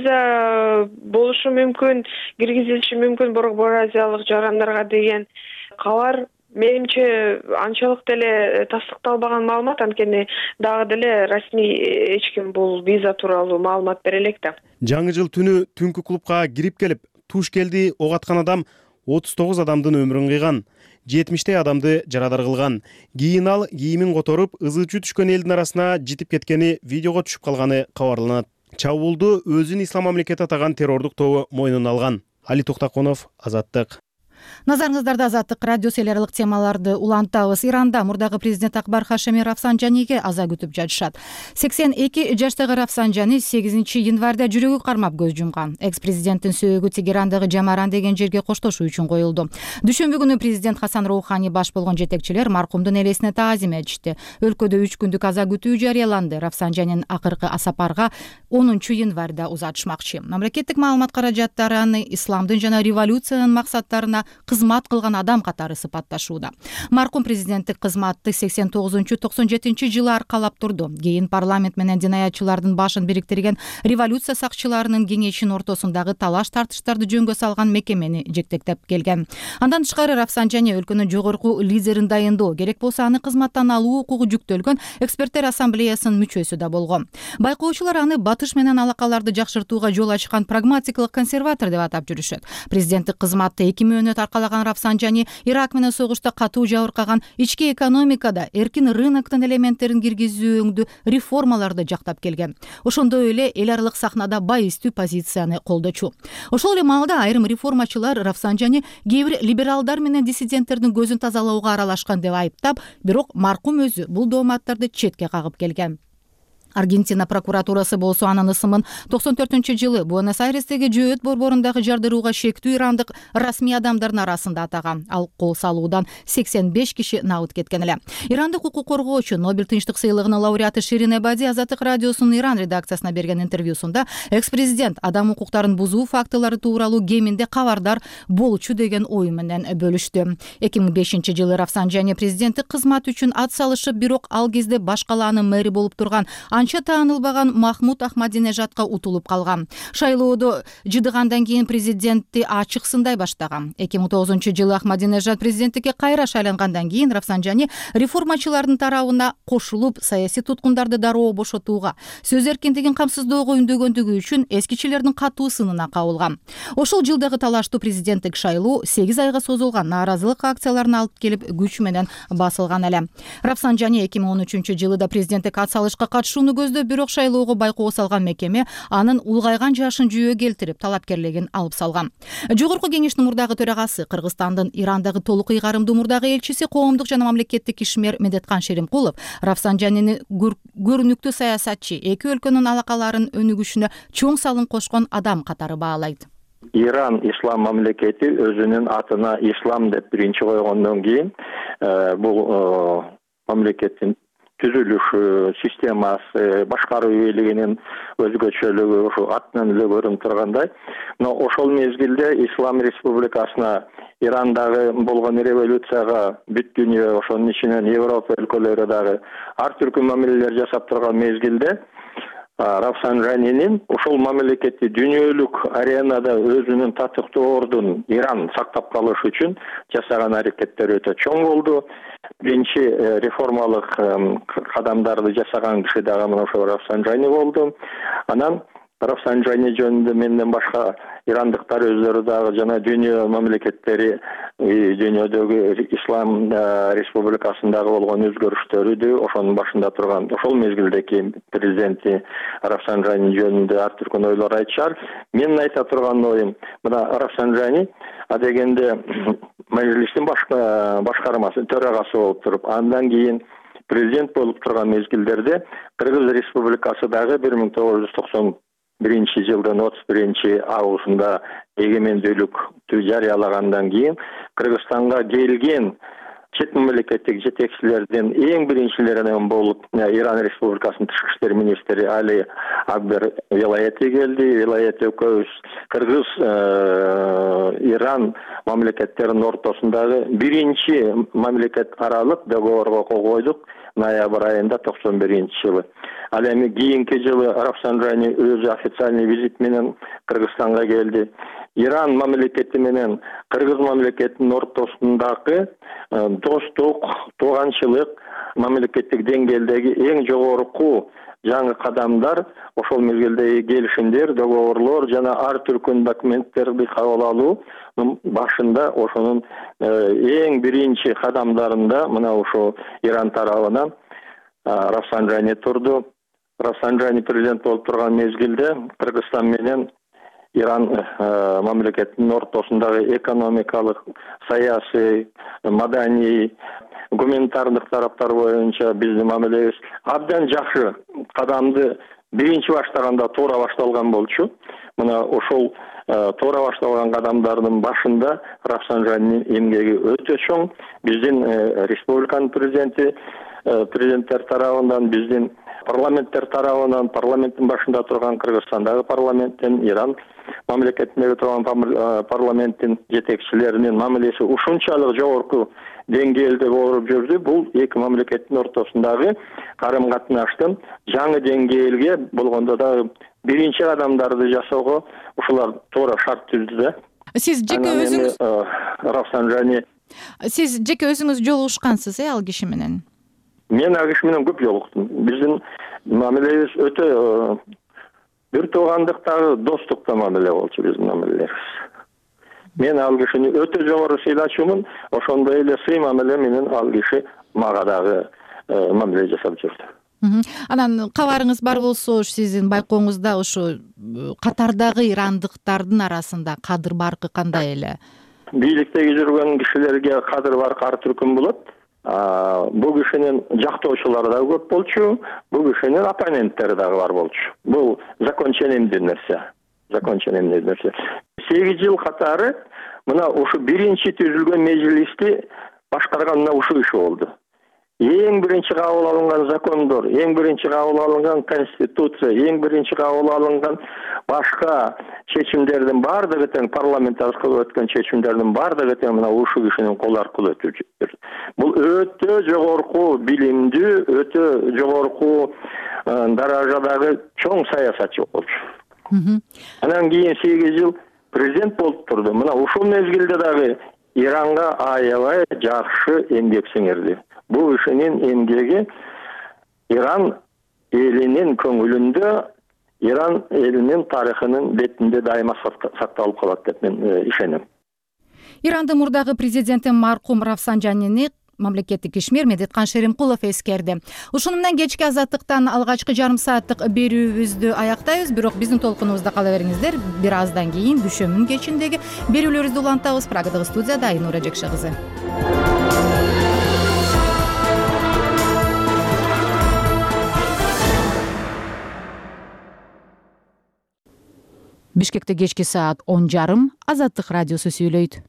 Виза болушу мүмкүн, киргизилиши мүмкүн Борбор Азиялык жарандарга деген кабар менимче анчалык деле тастыкталбаган маалымат, анткени дагы деле расмий эч ким бул виза тууралуу маалымат бере элек да. Жаңы жыл түнү түнкү клубка кирип келип, туш келди ок аткан адам 39 адамдын өмүрүн кыйган, 70 адамды жарадар кылган. Кийин ал кийимин которуп, ызычуу түшкөн элдин арасына житип кеткени видеого түшүп калганы кабарланат. Чабуулду өзүн ислам мамлекети атаган террордук тобу мойнуна алган. Али Токтаконов, Азаттык. Назарыңыздарда Азаттык радио селерлик темаларды улантабыз. Иранда мурдагы президент Акбар Хашеми Рафсанжаниге аза күтүп жатышат. 82 жаштагы Рафсанжани 8 январда жүрөгү кармап көз жумган. Экс-президенттин сөөгү Тегерандагы Жамаран деген жерге коштошуу үчүн коюлду. Дүшөмбү күнү президент Хасан Роухани баш болгон жетекчилер маркумдун элесине таазим этишти. Өлкөдө 3 күндүк аза күтүү жарыяланды. Рафсанжанин акыркы сапарга 10 январда узатышмакчы. Мамлекеттик маалымат каражаттары аны исламдын жана революциянын максаттарына кызмат кылган адам катары сыпатташууда. Маркум президенттик кызматты 89-97 жылы аркалап турду. Кийин парламент менен динаятчылардын башын бириктирген революция сакчыларынын кеңешинин ортосундагы талаш тартыштарды жөнгө салган мекемени жетектеп келген. Андан тышкары Рафсанжани өлкөнүн жогорку лидерин дайындоо, керек болсо аны кызматтан алуу укугу жүктөлгөн эксперттер ассамблеясынын мүчөсү да болгон. Байкоочулар аны батыш менен алакаларды жакшыртууга жол ачкан прагматикалык консерватор деп атап жүрүшөт. Президенттик кызматты 2 мөөнөт аркалаган Рафсанжани Ирак менен согушта катуу жабыркаган, ички экономикада эркин рыноктун элементтерин киргизүүндү реформаларды жактап келген. Ошондой эле эл аралык сахнада байыстуу позицияны колдочу. Ошол эле маалда айрым реформачылар Рафсанжани кээ бир либералдар менен диссиденттердин көзүн тазалоого аралашкан деп айыптап, бирок маркум өзү бул дооматтарды четке кагып келген. Аргентина прокуратурасы болсо анын ысымын 94-жылы Буэнос-Айрестеги жөөт борборундагы жардырууга шектүү ирандык расмий адамдардын арасында атаган. Ал кол салуудан 85 киши набыт кеткен эле. Ирандык укук коргоочу, Нобель тынчтык сыйлыгынын лауреаты Ширин Эбади Азаттык радиосунун Иран редакциясына берген интервьюсунда экс-президент адам укуктарын бузуу фактылары тууралуу кеминде кабардар болчу деген ою менен бөлүштү. 2005-жылы Рафсанжани президенттик кызмат үчүн ат салышып, бирок ал кезде баш калаанын мэри болуп турган канча таанылбаган Махмуд Ахмадинежадка утулуп калган. Шайлоодо жыдыгандан кийин президентти ачык сындай баштаган. 2009 жылы Ахмадинежад президенттикке кайра шайлангандан кийин Рафсанжани реформачылардын тарабына кошулуп, саясий туткундарды дароо бошотууга, сөз эркиндигин камсыздоого үндөгөндүгү үчүн эскичилердин катуу сынына кабылган. Ошол жылдагы талаштуу президенттик шайлоо 8 айга созулган нааразылык акцияларын алып келип күч менен басылган эле. Рафсанжани 2013 жылы да президенттик ат салышка катышууну көздөп, бирок шайлоого байкоо салган мекеме анын улгайган жашын жүйө келтирип, талапкерлигин алып салган. Жогорку кеңештин мурдагы төрагасы, Кыргызстандын Ирандагы толук ыйгарымдуу мурдагы элчиси, коомдук жана мамлекеттик ишмер Медеткан Шеримкулов Рафсанжанини көрүнүктүү саясатчы, эки өлкөнүн алакаларын өнүгүшүнө чоң салым кошкон адам катары баалайт. Иран ислам мамлекети өзүнүн атына ислам деп биринчи койгондон кийин бул мамлекеттин түзүлүшү, системасы, башкаруу бийлигинин өзгөчөлүгү ушу атынан эле көрүнүп тургандай. Ошол мезгилде Ислам Республикасына Ирандагы болгон революцияга бүт дүйнө, ошонун ичинен Европа өлкөлөрү дагы ар түркү мамилелер жасап турган мезгилде Рафсанжанинин ушул мамлекетти дүйнөлүк аренада өзүнүн татыктуу ордун Иран сактап калыш үчүн жасаган аракеттери өтө чоң болду. Биринчи реформалык кадамдарды жасаган киши дагы мына ошол Рафсанжани болду. Анан Рафсанжани жөнүндө менден башка ирандыктар өздөрү дагы жана дүйнө мамлекеттери дүйнөдөгү Ислам Республикасындагы болгон өзгөрүштөрдү ошонун башында турган ошол мезгилдеки президенти Рафсанжани жөнүндө ар түркүн ойлор айтышар. Менин айта турган оюм, мына Рафсанжани адегенде мажлистин башкармасы төрагасы болуп туруп, андан кийин президент болуп турган мезгилдерде Кыргыз Республикасы дагы 1991 жылдын 31 августунда эгемендүүлүктү жарыялагандан кийин Кыргызстанга келген чет мамлекеттик жетекчилердин эң биринчилеринен болуп Иран Республикасынын тышкы иштер министри Али Акбер Вилаяти келди. Вилаяти экөөбүз Кыргыз Иран мамлекеттеринин ортосундагы биринчи мамлекет аралык договорго кол койдук ноябрь айында 91 жылы. Ал эми кийинки жылы Рафсанжани өзү официальный визит менен Кыргызстанга келди. Иран мамлекети менен Кыргыз мамлекетинин ортосундагы достук, тууганчылык мамлекеттик деңгээлдеги эң жогорку жаңы кадамдар ошол мезгилдеги келишимдер, договорлор жана ар түркүн документтерди кабыл алуу башында ошонун эң биринчи кадамдарында мына ошо Иран тарабынан Рафсанжани турду. Рафсанжани президент болуп турган мезгилде Кыргызстан менен Иран мамлекетинин ортосундагы экономикалык, саясий, маданий, гуманитардык тараптар боюнча биздин мамилебиз абдан жакшы кадамды биринчи баштаганда туура башталган болчу. Мына ошол туура башталган кадамдардын башында Рафсанжанинин эмгеги өтө чоң. Биздин республиканын президенттер тарабынан, биздин парламенттер тарабынан, парламенттин башында турган Кыргызстандагы парламенттин, Иран мамлекетиндеги турган парламенттин жетекчилеринин мамилеси ушунчалык жогорку деңгээлде болуп жүрдү. Бул эки мамлекеттин ортосундагы карым катнаштын жаңы деңгээлге болгондо дагы биринчи кадамдарды жасоого ушулар туура шарт түздү да. Сиз жеке өзүңүз Рафсанжани Сиз жеке өзүңүз жолугушкансыз ал киши менен? Мен ал киши менен көп жолуктум. Биздин мамилебиз өтө бир туугандыктагы достуктуу мамиле болчу биздин мамилебиз. Мен ал кишини өтө жогору сыйлачумун, ошондой эле сый мамиле менен ал киши мага дагы мамиле жасап жүрдү. Анан кабарыңыз бар болсо, сиздин байкооңузда ошо катардагы ирандыктардын арасында кадыр баркы кандай эле? Бийликтеги жүргөн кишилерге кадыр баркы ар түркүн болот. Бул кишинин жактоочулары да көп болчу, бул кишинин оппоненттери дагы бар болчу. Бул законченемдүү нерсе. 8 жыл катары мына ушу биринчи түзүлгөн межлисти башкарган мына ушул киши болду. Эң биринчи кабыл алынган закондор, эң биринчи кабыл алынган конституция, эң биринчи кабыл алынган башка чечимдердин баардыгы тең парламент аркылуу өткөн чечимдердин баардыгы тең мына ушул кишинин колу аркылуу өтүп. Бул өтө жогорку билимдүү, өтө жогорку даражадагы чоң саясатчы болчу. Анан кийин 8 жыл президент болуп турду. Мына ушул мезгилде дагы Иранга аябай жакшы эмгек сиңирди. Бул ишинин эмгеги Иран элинин көңүлүндө, Иран элинин тарыхынын бетинде дайыма сакталып калат деп мен ишенем. Ирандын мурдагы президенти маркум Рафсанджанини мамлекеттик ишмер Медеткан Шеримкулов эскерди. Ушуну менен кечки азаттыктан алгачкы жарым сааттык берүүбүздү аяктайбыз, бирок биздин толкунубузда кала бериңиздер. Бир аздан кийин дүшөмүн кечиндеги берүүлөрүбүздү улантабыз. Прагадагы студияда Айнура Жекше кызы. Бишкекте кечки саат 10:30 Азаттык радиосу сүйлөйт.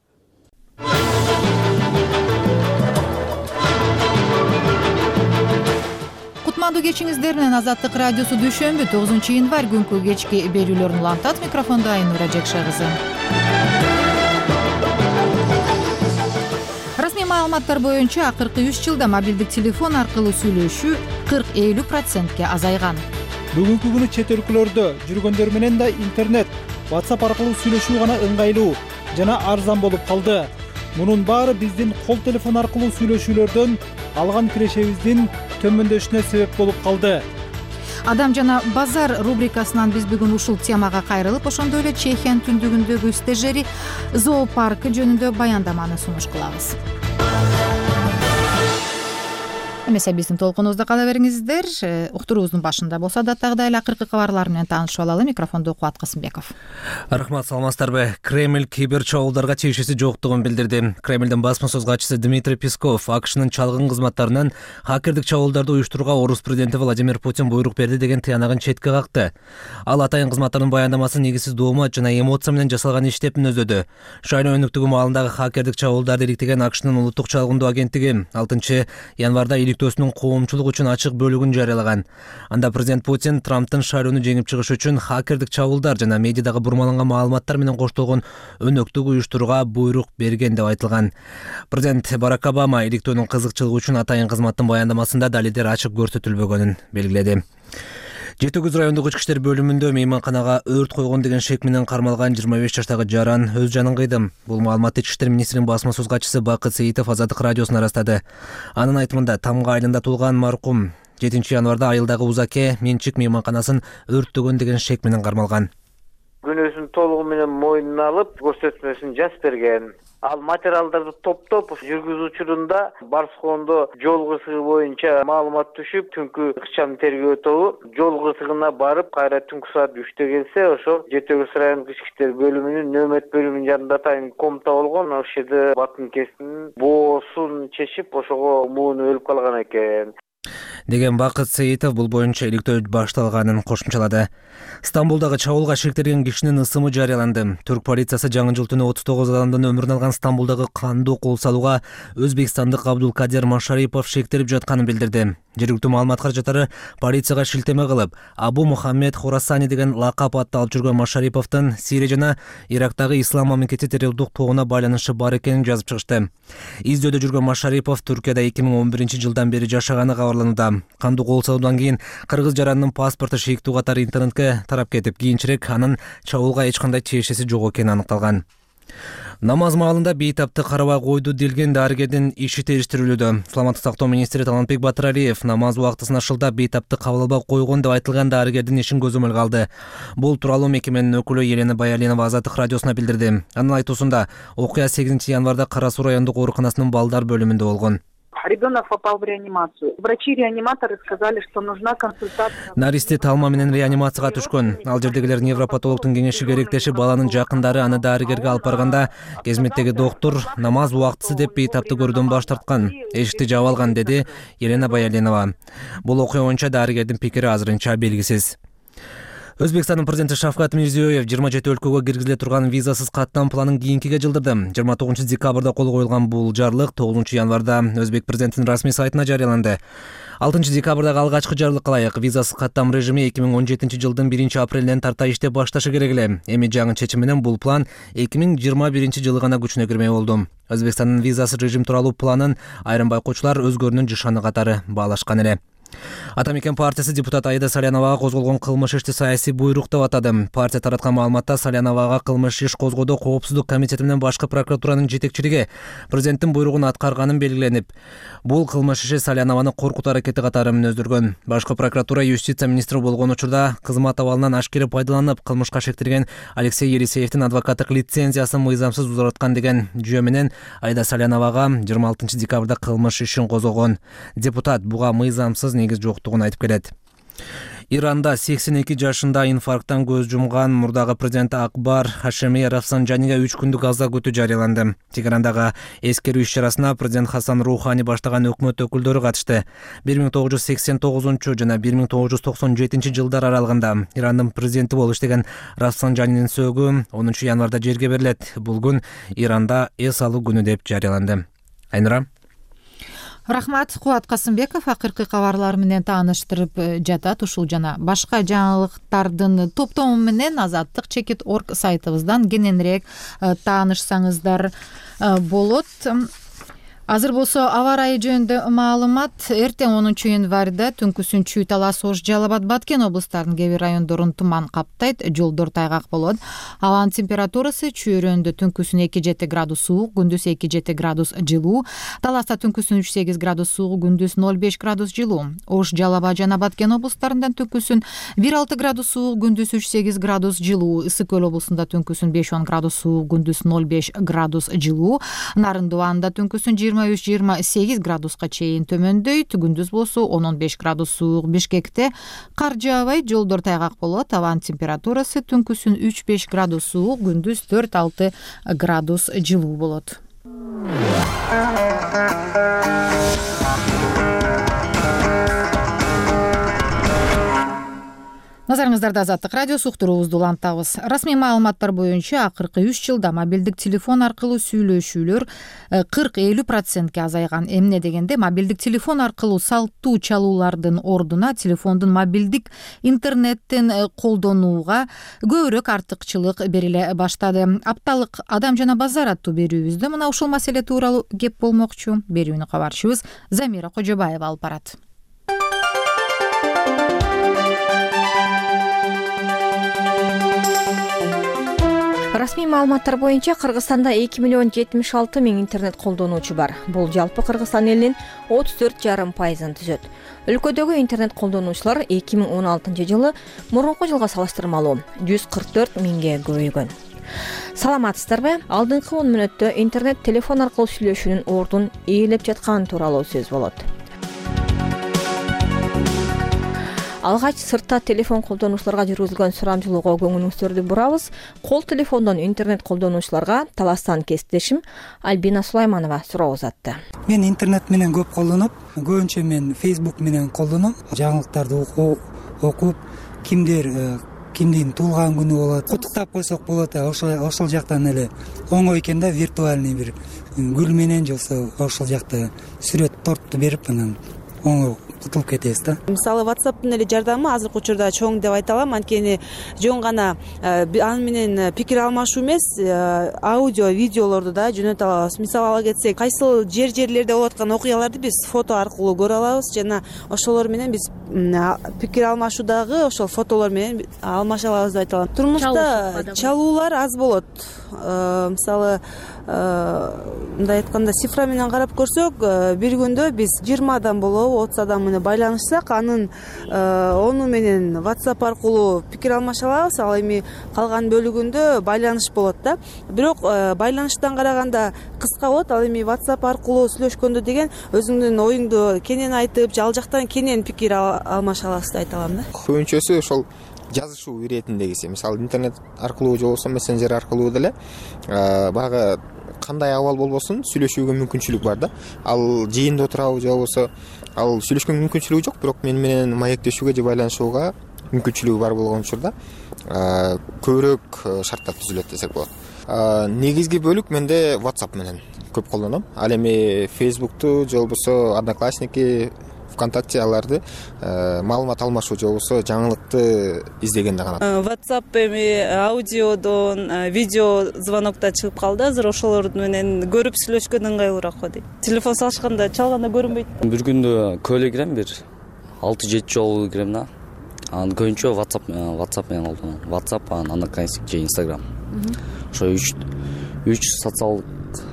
Кутмандуу кечиңиздер менен Азаттык радиосу дүшөмбү 9 январь күнкү кечки берүүлөрүн улантат. Микрофондо Айнура Жекше кызы. Расмий маалыматтар боюнча акыркы 3 жылда мобилдик телефон аркылуу сүйлөшүү 40-50%ке азайган. Бүгүнкү күнү чет өлкөлөрдө жүргөндөр менен да интернет, WhatsApp аркылуу сүйлөшүү гана ыңгайлуу жана арзан болуп калды. Мунун баары биздин кол телефон аркылуу сүйлөшүүлөрдөн алган кирешебиздин төмөндөшүнө себеп болуп калды. Адам жана базар рубрикасынан биз бүгүн ушул темага кайрылып, ошондой эле Чехиянын түндүгүндөгү стежери зоопаркы жөнүндө баяндаманы сунуш кылабыз. Эмесе биздин толкунубузда кала бериңиздер. Уктуруубуздун башында болсо даттагыдай эле акыркы кабарлар менен таанышып алалы. Микрофондо Кубат Касымбеков. Рахмат, саламатсыздарбы? Кремль кибер чабуулдарга тиешеси жоктугун билдирди. Кремлдин басма сөз катчысы Дмитрий Песков АКШнын чалгын кызматтарынан хакердик чабуулдарды уюштурууга орус президенти Владимир Путин буйрук берди деген тыянагын четке какты. Ал атайын кызматтардын баяндамасын негизсиз доомат жана эмоция менен жасалган иш деп мүнөздөдү. Шайлоо өнүктүгү маалындагы хакердик чабуулдарды иликтеген АКШнын улуттук чалгындоо агенттиги 6 январда иликтөөсүнүн коомчулук үчүн ачык бөлүгүн жарыялаган. Анда президент Путин Трамптын шайлоону жеңип чыгыш үчүн хакердик чабуулдар жана медиадагы бурмаланган маалыматтар менен коштолгон өнөктүк уюштурууга буйрук берген деп айтылган. Президент Барак Обама иликтөөнүн кызыкчылыгы үчүн атайын кызматтын баяндамасында далилдер ачык көрсөтүлбөгөнүн белгиледи. Жети Күз райондук ички иштер бөлүмүндө мейманканага өрт койгон деген шек менен кармалган 25 жаштагы жаран өз жанын кыйды. Бул маалыматты ички иштер министринин басма сөз катчысы Бакыт Сейитов Азаттык радиосуна ырастады. Анын айтымында Тамга айылында туулган маркум 7 январда айылдагы Узаке менчик мейманканасын өрттөгөн деген шек менен кармалган. Күнөөсүн толугу менен мойнуна алып, көрсөтмөсүн жазып берген. Ал материалдарды топтоп жүргүзүү учурунда Барскондо жол кырсыгы боюнча маалымат түшүп, түнкү кычан тергөө тобу жол кырсыгына барып, кайра түнкү саат 3-тө келсе, ошо Жети Күз райондук ички иштер бөлүмүнүн нөөмөт бөлүмүнүн жанында атайын комта болгон. Ошол жерде батын боосун чечип, ошого мууну өлүп калган экен деген Бакыт Сейитов бул боюнча иликтөө башталганын кошумчалады. Стамбулдагы чабуулга шектелген кишинин ысымы жарыяланды. Түрк полициясы жаңы жыл түнү 39 адамдын өмүрүн алган Стамбулдагы кандуу кол салууга өзбекстандык Абдулкадир Машарипов шектелип жатканын билдирди. Жергиликтүү маалымат каражаттары полицияга шилтеме кылып, Абу Мухаммед Хорасани деген лакап атты алып жүргөн Машариповдун Сирия жана Ирактагы Ислам мамлекети террордук тобуна байланышы бар экенин жазып чыгышты. Издөөдө жүргөн Машарипов Түркияда 2011 жылдан бери жашаганы кабарланууда. Кандуу кол салуудан кийин кыргыз жаранынын паспорту шейктүү катары интернетке тарап кетип, кийинчерээк анын чабуулга эч кандай тиешеси жок экени аныкталган. Намаз маалында бейтапты карабай койду делген дарыгердин иши териштирилүүдө. Саламаттык сактоо министри Талантбек Батыралиев намаз убактысын ашылда бейтапты кабыл албай койгон деп айтылган дарыгердин ишин көзөмөлгө алды. Бул тууралуу мекеменин өкүлү Елена Баялинова Азаттык радиосуна билдирди. Анын айтуусунда окуя 8 январда Кара Суу райондук ооруканасынын балдар бөлүмүндө болгон. Ребенок попал в реанимацию. Врачи-реаниматоры сказали, что нужна консультация. Наристе талма менен реанимацияга түшкөн. Ал жердегилер невропатологдун кеңеши керектешип, баланын жакындары аны дарыгерге алып барганда, кезметтеги доктор намаз убактысы деп бейтапты көрүүдөн баш тарткан. Эшикти жаап алган, деди Елена Баялинова. Бул окуя боюнча дарыгердин пикири азырынча белгисиз. Өзбекстандын президенти Шавкат Мирзиёев 27 өлкөгө киргизиле турган визасыз каттам планын кийинкиге жылдырды. 29 декабрда колго коюлган бул жарлык 9 январда Өзбек президентинин расмий сайтына жарыяланды. 6 декабрдагы алгачкы жарлыкка ылайык визасыз каттам режими 2017 жылдын 1 апрелинен тарта иштеп башташы керек эле. Эми жаңы чечим менен бул план 2021 жылы гана күчүнө кирмей болду. Өзбекстандын визасыз режим тууралуу планын айрым байкоочулар өздөрүнүн жышаны катары баалашкан эле. Ата Мекен партиясы депутат Аида Саляновага козголгон кылмыш ишти саясий буйрук деп атады. Партия тараткан маалыматта Саляновага кылмыш иш козгоодо коопсуздук комитети менен башкы прокуратуранын жетекчилиги президенттин буйругун аткарганын белгиленип, бул кылмыш иши Салянованы коркутуу аракети катары мүнөздөргөн. Башкы прокуратура юстиция министри болгон учурда кызмат абалынан ашкере пайдаланып кылмышка шектелген Алексей Елисеевдин адвокаттык лицензиясын мыйзамсыз узарткан деген жүйө менен Аида Саляновага 26 декабрда кылмыш ишин козгогон. Депутат буга мыйзамсыз негиз жоктугун айтып келет. Иранда 82 жашында инфаркттан көз жумган мурдагы президент Акбар Хашеми Рафсанжанига 3 күндүк аза күтүү жарыяланды. Тегерандагы эскерүү иш-чарасына президент Хасан Рухани баштаган өкмөт өкүлдөрү катышты. 1989 жана 1997 жылдар аралыгында Ирандын президенти болуп иштеген Рафсанжанинин сөөгү 10 январда жерге берилет. Бул күн Иранда эс алуу күнү деп жарыяланды. Айнура. Рахмат, Кубат Касымбеков акыркы кабарлар менен тааныштырып жатат. Ушул жана башка жаңылыктардын топтому менен Азаттык.org сайтыбыздан кененирээк таанышсаңыздар болот. Азыр болсо аба ырайы жөнүндө маалымат. Эртең 10 январда түнкүсүн Чүй, Талас, Ош, Жалал Абад, Баткен облустарынын кээ бир райондорун туман каптайт, жолдор тайгак болот. Абанын температурасы Чүй өрөөнүндө түнкүсүн 2-7 градус суук, күндүз 2-7 градус жылуу. Таласта түнкүсүн 3-8 градус суук, күндүз 0-5 градус жылуу. Ош, Жалал Абад жана Баткен облустарында түнкүсүн 1-6 градус суук, күндүз 3-8 градус жылуу. Ысык Көл облусунда түнкүсүн 5-10 градус суук, күндүз 0-5 градус жылуу. Нарынды Убагында түнкүсүн 23-28 градуска чейин төмөндөйт, күндүз болсо 10-15 градус суук. Бишкекте кар жаабайт, жолдор тайгак болот. Абанын температурасы түнкүсүн 3-5 градус суук, күндүз 4-6 градус жылуу болот. Назарыңыздарда Азаттык радиосу, уктуруубузду улантабыз. Расмий маалыматтар боюнча акыркы 3 жылда мобилдик телефон аркылуу сүйлөшүүлөр 40-50%ке азайган. Эмне дегенде, мобилдик телефон аркылуу салттуу чалуулардын ордуна телефондун мобилдик интернеттин колдонууга көбүрөөк артыкчылык бериле баштады. Апталык Адам жана базар аттуу берүүбүздө мына ушул маселе тууралуу кеп болмокчу. Берүүнү кабарчыбыз Замира Кожобаева алып барат. Расмий маалыматтар боюнча Кыргызстанда 2,76 миң интернет колдонуучу бар. Бул жалпы Кыргызстан элинин 34,5% түзөт. Өлкөдөгү интернет колдонуучулар 2016 жылы мурунку жылга салыштырмалуу 144 миңге көбөйгөн. Саламатсыздарбы? Алдыңкы 10 мүнөттө интернет телефон аркылуу сүйлөшүүнүн ордун ээлеп жатканы тууралуу сөз болот. Алгач сыртта телефон колдонуучуларга жүргүзүлгөн сурамжылоого көңүлүңүздөрдү бурабыз. Кол телефондон интернет колдонуучуларга Таластан кесиптешим Альбина Сулайманова суроо узатты. Мен интернет менен көп колдонуп, көбүнчө мен Facebook менен колдоном. Жаңылыктарды окуп, кимдин туулган күнү болот, куттуктап койсок болот. Ошол жактан эле оңой экен да, виртуальный бир гүл менен же ошол жакта сүрөт торту берип анан оңой кутулуп кетебиз да. Мисалы WhatsApp'тын эле жардамы азыркы учурда чоң деп айта алам, анткени жөн гана аны менен пикир алмашуу эмес, аудио, видеолорду да жөнөтө алабыз. Мисалы ала кетсек, кайсыл жерлерде болуп аткан окуяларды биз фото аркылуу көрө алабыз жана ошолор менен биз пикир алмашуудагы ошол фотолор менен алмаша алабыз деп айта алам. Турмушта чалуулар аз болот. Мисалы мындай айтканда цифра менен карап көрсөк, бир күндө биз 20 адам болобу, 30 адам менен байланышсак, анын 10 менен WhatsApp аркылуу пикир алмаша алабыз, ал эми калган бөлүгүндө байланыш болот да. Бирок байланыштан караганда кыска болот, ал эми WhatsApp аркылуу сүйлөшкөндө деген өзүңдүн оюңду кенен айтып, ал жактан кенен пикир алмаша аласыз деп айта алам да. Көбүнчөсү ошол жазышуу иретиндегиси, мисалы интернет аркылуу же болбосо мессенджер аркылуу деле баягы кандай абал болбосун сүйлөшүүгө мүмкүнчүлүк бар да. Ал жыйында отурабы же болбосо ал сүйлөшкөнгө мүмкүнчүлүгү жок, бирок мени менен маектешүүгө же байланышууга мүмкүнчүлүгү бар болгон учурда көбүрөөк шарттар түзүлөт десек болот. Негизги бөлүк менде WhatsApp менен көп колдоном. Ал эми Facebook'ту же болбосо Одноклассники, ВКонтакте аларды маалымат алмашуу же болбосо жаңылыкты издегенде гана. WhatsApp эми аудиодон, видео звонокто чыгып калды. Азыр ошолор менен көрүп сүйлөшкөн ыңгайлуураак го дейт. Телефон салышканда чалганда көрүнбөйт. Бир күндө көөлө кирем, бир 6-7 жолу кирем да. Анан көбүнчө WhatsApp менен колдоном. WhatsApp, Одноклассник же Instagram. Ошо 3 социалдык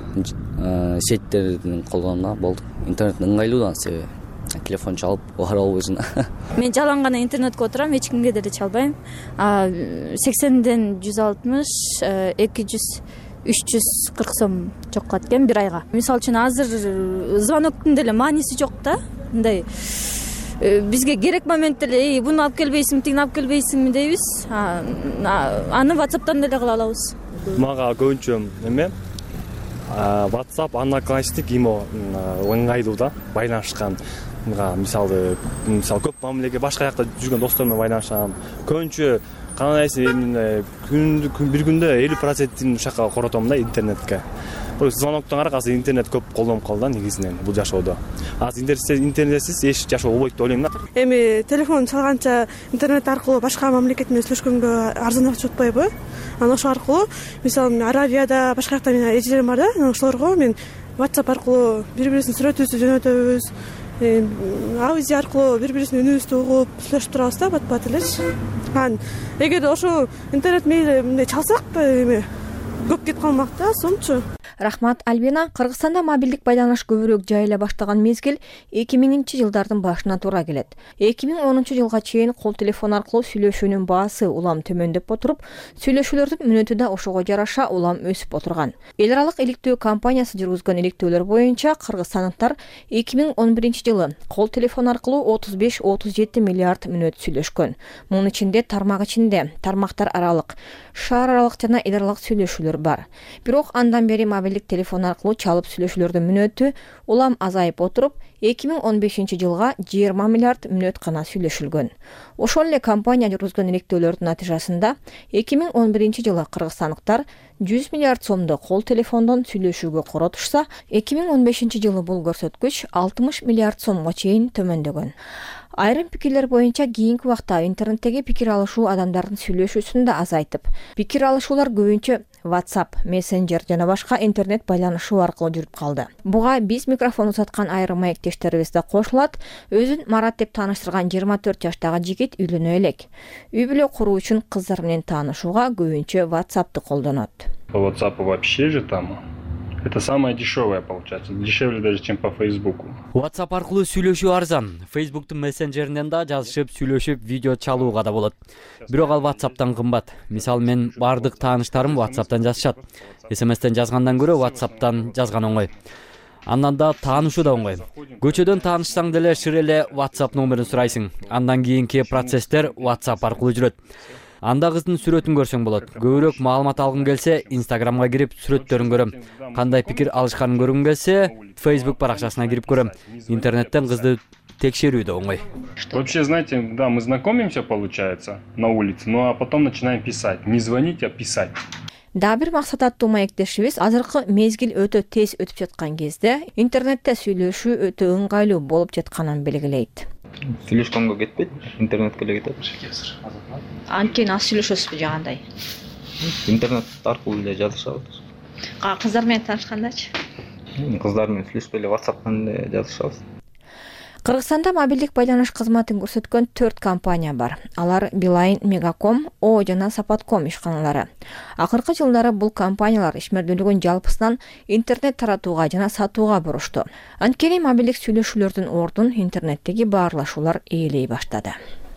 сеттердин колдоном да, болду. Интернет ыңгайлуу да, себеби телефон чалып бара албайсың. Мен жалаң гана интернетке отурам, эч кимге деле чалбайм. 80ден 160, 200, 340 сом жокко экен бир айга. Мисалы үчүн азыр звоноктун деле мааниси жок да. Мындай бизге керек моментте эле буну алып келбейсиңби, тигини алып келбейсиңби дейбиз. Аны WhatsApp'тан деле кыла алабыз. Мага көбүнчө эме WhatsApp, Одноклассник ыңгайлуу да, байланышкан. Мисалы көп мамилеге башка жакта жүргөн достор менен байланышам. Көбүнчө кандайсы бир күндө 50%-ин ушакка коротом да, интернетке. Звоноктон аркасы интернет көп колдонуп калды негизинен бул жашоодо. Азыр интернетсиз эч жашоо болбойт деп ойлойм да. Эми телефон чалганча интернет аркылуу башка мамлекет менен сүйлөшкөнгө арзаныраак чыгып атпайбы? Анан ошол аркылуу, мисалы, Аравияда, башка жакта менин эжелерим бар да, ошолорго мен WhatsApp аркылуу бири-бирибиздин сүрөтүбүздү жөнөтөбүз. Аудио аркылуу бири-бирибиздин үнүбүздү угуп сүйлөшүп турабыз да, бат-бат элечи. Анан эгерде ошол интернет мейли мындай чалсак эми көп кетип калмак да, сомчу. Рахмат Альбина. Кыргызстанда мобилдик байланыш көбүрөөк жайыла баштаган мезгил 2000-жылдардын башына туура келет. 2010-жылга чейин кол телефон аркылуу сүйлөшүүнүн баасы улам төмөндөп отуруп, сүйлөшүүлөрдүн мүнөтү да ошого жараша улам өсүп отурган. Эл аралык иликтөө компаниясы жүргүзгөн иликтөөлөр боюнча кыргызстандыктар 2011-жылы кол телефон аркылуу 35-37 миллиард мүнөт сүйлөшкөн. Мунун ичинде тармактар аралык, шаар аралык жана эл аралык сүйлөшүүлөр бар. Бирок андан бери мобилдик телефон аркылуу чалып сүйлөшүүлөрдүн мүнөтү улам азайып отуруп, 2015-жылга 20 миллиард мүнөт гана сүйлөшүлгөн. Ошол эле компания жүргүзгөн иликтөөлөрдүн натыйжасында 2011-жылы кыргызстандыктар 100 миллиард сомду кол телефондон сүйлөшүүгө коротушса, 2015-жылы бул көрсөткүч 60 миллиард сомго чейин төмөндөгөн. Айрым пикирлер боюнча кийинки убакта интернеттеги пикир алышуу адамдардын сүйлөшүүсүн да азайтып, пикир алышуулар көбүнчө WhatsApp, Messenger жана башка интернет байланышуу аркылуу жүрүп калды. Буга биз микрофон узаткан айрым маектештерибиз да кошулат. Өзүн Марат деп тааныштырган 24 жаштагы жигит үйлөнө элек. Үй бүлө куруу үчүн кыздар менен таанышууга көбүнчө WhatsApp'ты колдонот. По WhatsApp вообще же там это самое дешевое получается, дешевле даже, чем по Фейсбуку. WhatsApp аркылуу сүйлөшүү арзан. Фейсбуктун мессенджеринен да жазышып, сүйлөшүп, видео чалууга да болот. Бирок ал WhatsApp'тан кымбат. Мисалы, мен бардык тааныштарым WhatsApp'тан жазышат. SMS-тен жазгандан көрө WhatsApp'тан жазган оңой. Андан да таанышуу да оңой. Көчөдөн таанышсаң деле шыр эле WhatsApp номерин сурайсың. Андан кийинки процесстер WhatsApp аркылуу жүрөт. Анда кыздын сүрөтүн көрсөң болот. Көбүрөөк маалымат алгың келсе, Instagramга кирип сүрөттөрүн көрөм. Кандай пикир алышканын көргүм келсе, Facebook баракчасына кирип көрөм. Интернеттен кызды текшерүү да оңой. Вообще, знаете, да, мы знакомимся, получается, на улице, ну а потом начинаем писать. Не звонить, а писать. Дагы бир максат аттуу маектешибиз азыркы мезгил өтө тез өтүп жаткан кезде интернетте сүйлөшүү өтө ыңгайлуу болуп жатканын белгилейт. Сүйлөшкөнгө кетпейт, интернетке эле кетет. Анткени аз сүйлөшөсүзбү жагандай? Интернет аркылуу эле жазышабыз. Кыздар менен таанышкандачы? Кыздар менен сүйлөшпөй эле WhatsApp'тан эле жазышабыз. Кыргызстанда мобилдик байланыш кызматын көрсөткөн 4 компания бар. Алар Билайн, Мегаком, О жана Сапатком ишканалары. Акыркы жылдары бул компаниялар ишмердүүлүгүн жалпысынан интернет таратууга жана сатууга бурушту. Анткени мобилдик сүйлөшүүлөрдүн ордун интернеттеги баарлашуулар ээлей баштады.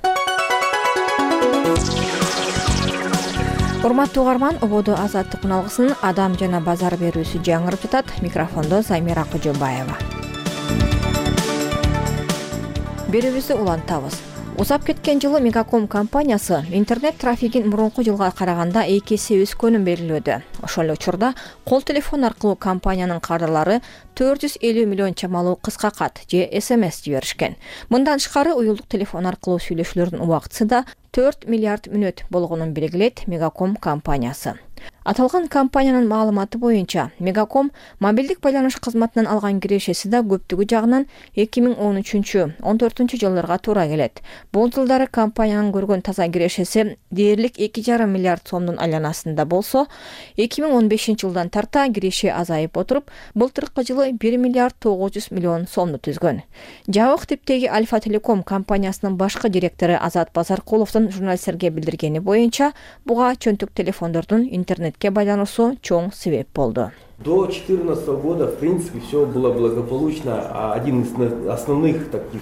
Урматтуу угарман, ободо азаттык уналгысынын адам жана базар берүүсү жаңырып жатат. Микрофондо Замира Кожобаева. Берүүбүздү улантабыз. Узап кеткен жылы Мегаком компаниясы интернет трафигин мурунку жылга караганда 2 эсе өскөнүн белгилөөдө. Ошол учурда кол телефон аркылуу компаниянын кардарлары 450 миллион чамалуу кыска кат же SMS жиберишкен. Мындан тышкары уюлдук телефон аркылуу сүйлөшүүлөрдүн убактысы да 4 миллиард мүнөт болгонун белгилейт Мегаком компаниясы. Аталган компаниянын маалыматы боюнча Мегаком мобилдик байланыш кызматынан алган кирешеси да көптүгү жагынан 2013-14 жылдарга туура келет. Бул жылдары компаниянын көргөн таза кирешеси дээрлик 2,5 миллиард сомдун айланасында болсо, 2015 жылдан тарта киреше азайып отуруп, былтыркы жылы 1 миллиард 900 миллион сомду түзгөн. Жабык типтеги Альфа Телеком компаниясынын башкы директору Азат Базаркуловдун журналисттерге билдиргени боюнча, буга чөнтүк телефондордун интернетке байлануусу чоң себеп болду. До 2014 года, в принципе, все было благополучно. Один из основных таких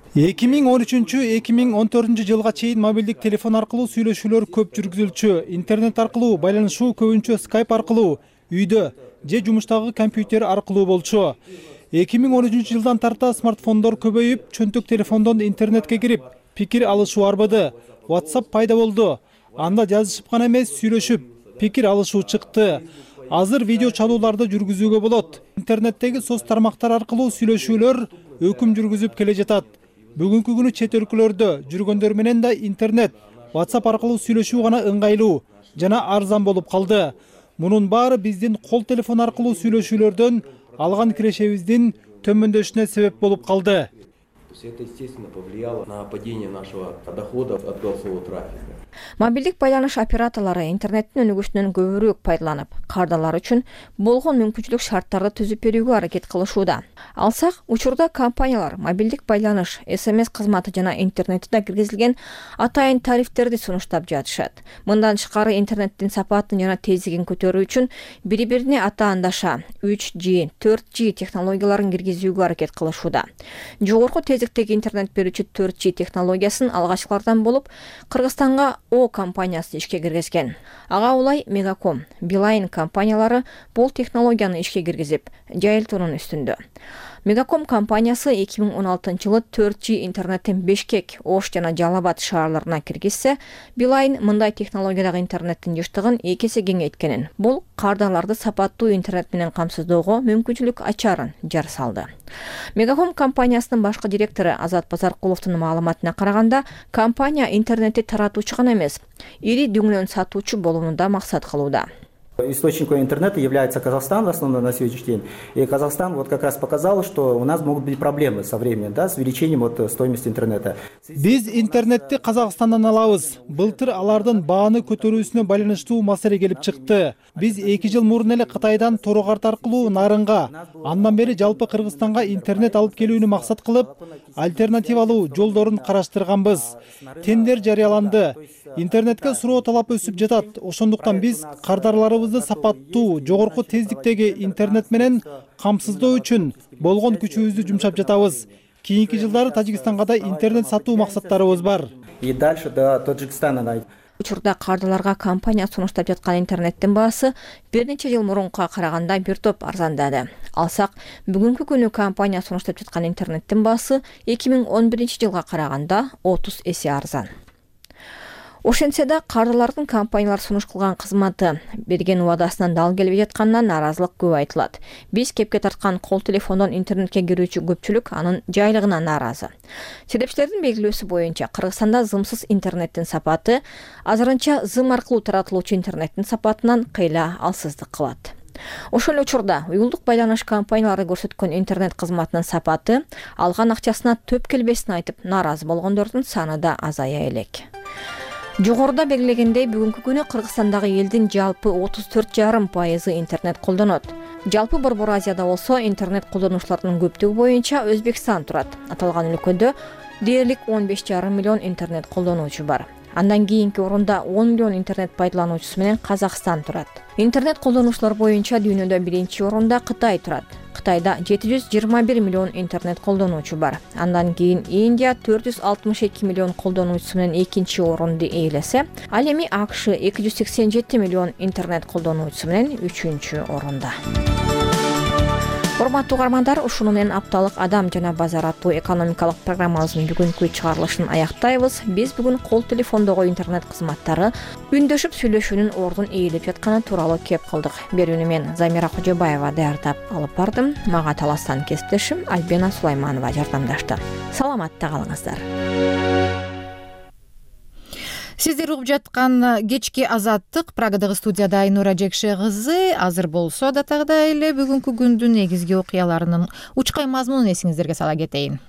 2013-2014 жылга чейин мобилдик телефон аркылуу сүйлөшүүлөр көп жүргүзүлчү. Интернет аркылуу байланышуу көбүнчө Skype аркылуу, үйдө же жумуштагы компьютер аркылуу болчу. 2013 жылдан тарта смартфондор көбөйүп, чөнтүк телефондон интернетке кирип, пикир алышуу арбыды. WhatsApp пайда болду. Анда жазышып гана эмес, сүйлөшүп, пикир алышуу чыкты. Азыр видео чалууларды жүргүзүүгө болот. Интернеттеги соц тармактар аркылуу сүйлөшүүлөр өкүм жүргүзүп келе жатат. Бүгүнкү күнү чет өлкөлөрдө жүргөндөр менен да интернет, WhatsApp аркылуу сүйлөшүү гана ыңгайлуу жана арзан болуп калды. Мунун баары биздин кол телефон аркылуу сүйлөшүүлөрдөн алган кирешебиздин төмөндөшүнө себеп болуп калды. Это, естественно, повлияло на падение нашего дохода от голосового трафика. Мобилдик байланыш операторлору интернеттин өнүгүшүнөн көбүрөөк пайдаланып, кардарлар үчүн болгон мүмкүнчүлүк шарттарды түзүп берүүгө аракет кылышууда. Алсак, учурда компаниялар мобилдик байланыш, SMS кызматы жана интернетте киргизилген атайын тарифтерди сунуштап жатышат. Мындан тышкары интернеттин сапатын жана тездигин көтөрүү үчүн бири-бирине атаандаша 3G, 4G технологияларын киргизүүгө аракет кылышууда. Жогорку тездиктеги интернет берүүчү 4G технологиясын алгачкылардан болуп, Кыргызстанга О компаниясы ишке киргизген. Ага улай Мегаком, Билайн компаниялары бул технологияны ишке киргизип, жайылтуунун үстүндө. Мегаком компаниясы 2016 жылы 4G интернеттин Бишкек, Ош жана Жалал Абад шаарларына киргизсе, Билайн мындай технологиядагы интернеттин жыштыгын 2 эсе кеңейткенин, бул кардарларды сапаттуу интернет менен камсыздоого мүмкүнчүлүк ачарын жар салды. Мегаком компаниясынын башкы директору Азат Базаркуловдун маалыматына караганда, компания интернетти таратуучу гана эмес, ири дүңнөн сатуучу болууну да максат кылууда. Источником интернета является Казахстан в основном на сегодняшний день. И Казахстан вот как раз показал, что у нас могут быть проблемы со временем, да, с увеличением стоимости интернета. Биз интернетти Казакстандан алабыз. Былтыр алардын бааны көтөрүүсүнө байланыштуу маселе келип чыкты. Биз 2 жыл мурун эле Кытайдан торокарт аркылуу нарынга, андан бери жалпы Кыргызстанга интернет алып келүүнү максат кылып, альтернативалуу жолдорун караштырганбыз. Тендер жарыяланды. Интернетке суроо талап өсүп жатат. Ошондуктан биз кардарларыбызды сапаттуу, жогорку тездиктеги интернет менен камсыздоо үчүн болгон күчүбүздү жумшап жатабыз. Кийинки жылдары Тажикстанга да интернет сатуу максаттарыбыз бар. И дальше до Таджикстана. Учурда кардарларга компания сунуштап жаткан интернеттин баасы бир нече жыл мурункуга караганда бир топ арзандады. Алсак, бүгүнкү күнү компания сунуштап жаткан интернеттин баасы 2011 жылга караганда 30 эсе арзан. Ошентсе да кардарлардын компаниялар сунуш кылган кызматы берген убадасынан дал келбей жатканына нааразылык көп айтылат. Биз кепке тарткан кол телефондон интернетке кирүүчү көпчүлүк анын жайлыгына нааразы. Себепчилердин белгилөөсү боюнча Кыргызстанда зымсыз интернеттин сапаты азырынча зым аркылуу таратылуучу интернеттин сапатынан кыйла алсыздык кылат. Ошол эле учурда уюлдук байланыш компаниялары көрсөткөн интернет кызматынын сапаты алган акчасына төп келбесин айтып нааразы болгондордун саны да азая элек. Жогоруда белгилегендей, бүгүнкү күнү Кыргызстандагы элдин жалпы 34,5% интернет колдонот. Жалпы Борбор Азияда болсо интернет колдонуучулардын көптүгү боюнча Өзбекстан турат. Аталган өлкөдө дээрлик 15,5 миллион интернет колдонуучу бар. Андан кийинки орунда 10 миллион интернет пайдалануучусу менен Казакстан турат. Интернет колдонуучулар боюнча дүйнөдө биринчи орунда Кытай турат. Кытайда 721 миллион интернет колдонуучу бар. Андан кийин Индия 462 миллион колдонуучусу менен экинчи орунду ээлесе, ал эми АКШ 287 миллион интернет колдонуучусу менен үчүнчү орунда. Урматтуу угармандар, ушуну менен апталык Адам жана базар аттуу экономикалык программабыздын бүгүнкү чыгарылышын аяктайбыз. Биз бүгүн кол телефондогу интернет кызматтары үндөшүп сүйлөшүүнүн ордун ээлеп жатканы тууралуу кеп кылдык. Берүүнү мен Замира Кожобаева даярдап алып бардым. Мага таластан кесиптешим Альбина Сулайманова жардамдашты. Саламатта калыңыздар. Сиздер угуп жаткан кечки азаттык Прагадагы студияда Айнура Жекше кызы. Азыр болсо датагыдай эле бүгүнкү күндүн негизги окуяларынын учкай мазмунун эсиңиздерге сала кетейин.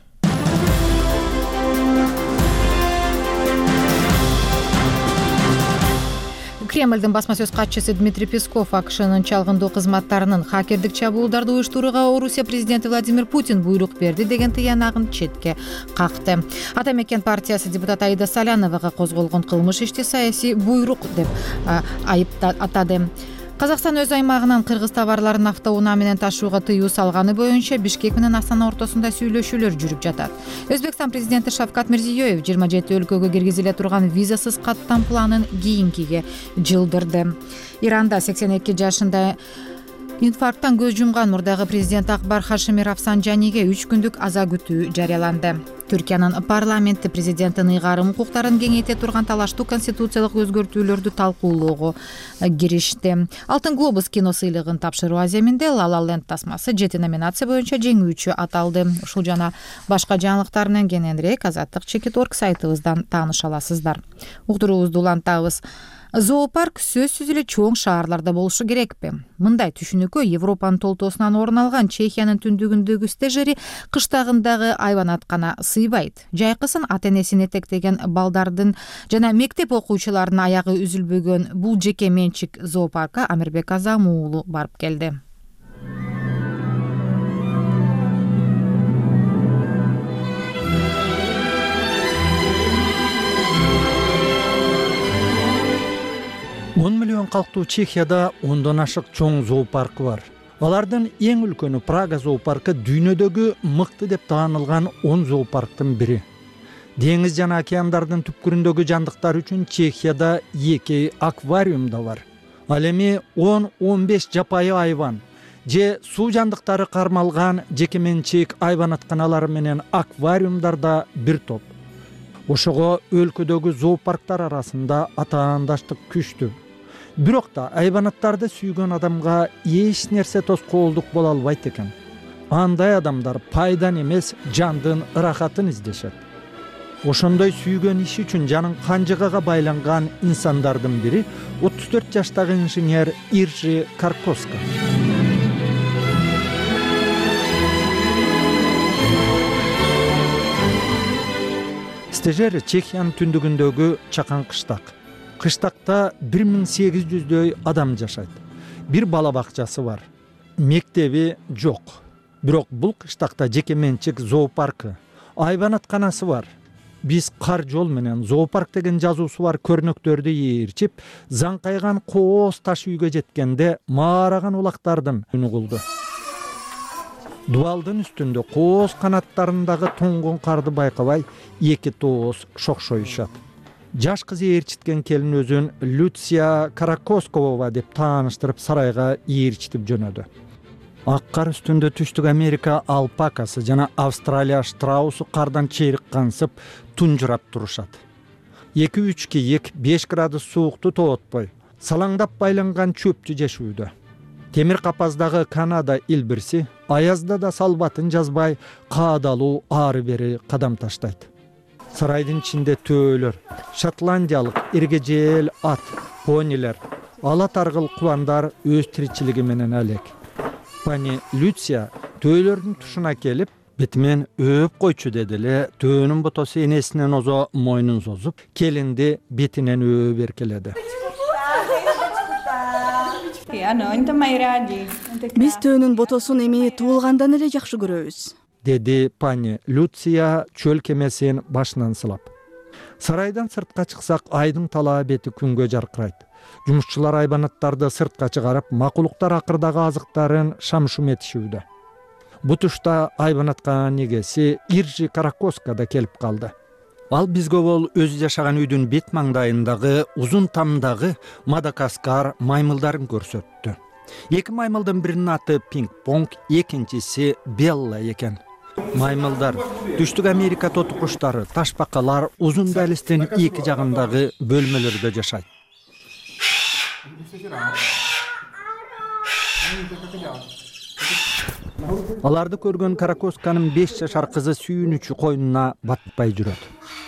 Кремлдин басма сөз катчысы Дмитрий Песков АКШнын чалгындоо кызматтарынын хакердик чабуулдарды уюштурууга Орусия президенти Владимир Путин буйрук берди деген тыянагын четке какты. Ата мекен партиясы депутаты Аида Саляновага козголгон кылмыш ишти саясий буйрук деп атады. Казакстан өз аймагынан кыргыз товарларын автоунаа менен ташууга тыюу салганы боюнча Бишкек менен Астана ортосунда сүйлөшүүлөр жүрүп жатат. Өзбекстан президенти Шавкат Мирзиёев 27 өлкөгө киргизиле турган визасыз каттам планын кийинкиге жылдырды. Иранда 82 жашында инфаркттан көз жумган мурдагы президент Акбар Хашими Рафсанжаниге 3 күндүк аза күтүү жарыяланды. Түркиянын парламенти президенттин ыйгарым укуктарын кеңейте турган талаштуу конституциялык өзгөртүүлөрдү талкуулоого киришти. Алтын глобус кино сыйлыгын тапшыруу аземинде La La Land тасмасы 7 номинация боюнча жеңүүчү аталды. Ушул жана башка жаңылыктар менен кененирээк Азаттык Чекит.org сайтыбыздан тааныша аласыздар. Уктуруубузду улантабыз. Зоопарк сөзсүз эле чоң шаарларда болушу керекпи? Мындай түшүнүккө Европанын толтоосунан орун алган Чехиянын түндүгүндөгү стежери кыштагындагы айванаткана сыйбайт. Жайкысын ата-энесин этектеген балдардын жана мектеп окуучуларынын аягы үзүлбөгөн бул жеке менчик зоопаркка Амирбек Азам уулу барып келди. Он миллион калктуу Чехияда 10дон ашык чоң зоопаркы бар. Алардын эң үлкөнү Прага зоопаркы дүйнөдөгү мыкты деп таанылган 10 зоопарктын бири. Деңиз жана океандардын түпкүрүндөгү жандыктар үчүн Чехияда 2 аквариум да бар. Ал эми 10-15 жапайы айван же суу жандыктары кармалган жекеменчик айванатканалар менен аквариумдарда бир топ. Ошого өлкөдөгү зоопарктар арасында атаандаштык күчтүү. Бирок да айванаттарды сүйгөн адамга эч нерсе тоскоолдук боло албайт экен. Андай адамдар пайдан эмес, жандын ырахатын издешет. Ошондой сүйгөн иш үчүн жанын канжыгага байланган инсандардын бири 34 жаштагы инженер Иржи Каркоска. Стежери Чехиянын түндүгүндөгү чакан кыштак. Кыштакта 1800дөй адам жашайт. Бир бала бакчасы бар. Мектеби жок. Бирок бул кыштакта жеке менчик зоопаркы, айванатканасы бар. Биз кар жол менен зоопарк деген жазуусу бар көрнөктөрдү ээрчип, заңкайган кооз таш үйгө жеткенде маараган улактардын үнү кылды. Дубалдын үстүндө кооз канаттарындагы тоңгон карды байкабай, эки тооз шокшоюшат. Жаш кыз ээрчиткен келин өзүн Люция Каракоскова деп тааныштырып сарайга ээрчитип жөнөдү. Ак кар үстүндө Түштүк Америка алпакасы жана Австралия штраусу кардан чейрик кансып тунжурап турушат. 2-3 кийик 5 градус суукту тоотпой, салаңдап байланган чөптү жешүүдө. Темир капаздагы Канада илбирси аязда да салбатын жазбай каадалуу ары бери кадам таштайт. Сарайдын ичинде төөлөр, шотландиялык эргежел ат, понилер, ала таргыл куландар өз тиричилиги менен алек. Пани Люция төөлөрдүн тушуна келип, бетимен өөп койчу деди эле, төөнүн ботосу энесинен озо мойнун созуп, келинди бетинен өөп эркеледи. Биз төөнүн ботосун эми туулгандан эле жакшы көрөбүз, деди пани Люция чөл кемесин башынан сылап. Сарайдан сыртка чыксак, айдын талаа бети күнгө жаркырайт. Жумушчулар айбанаттарды сыртка чыгарып, макулуктар акырдагы азыктарын шам-шум этишүүдө. Бу тушта айбанатканын эгеси Иржи Каракоска да келип калды. Ал бизге бол өзү жашаган үйдүн бет маңдайындагы узун тамдагы Мадагаскар маймылдарын көрсөттү. Эки маймылдын биринин аты Пинг-понг, экинчиси Белла экен. Маймылдар, Түштүк Америка тоту куштары, ташбакалар узун далистин эки жагындагы бөлмөлөрдө жашайт. Аларды көргөн Каракосканын 5 жашар кызы сүйүнүчү койнуна батпай жүрөт.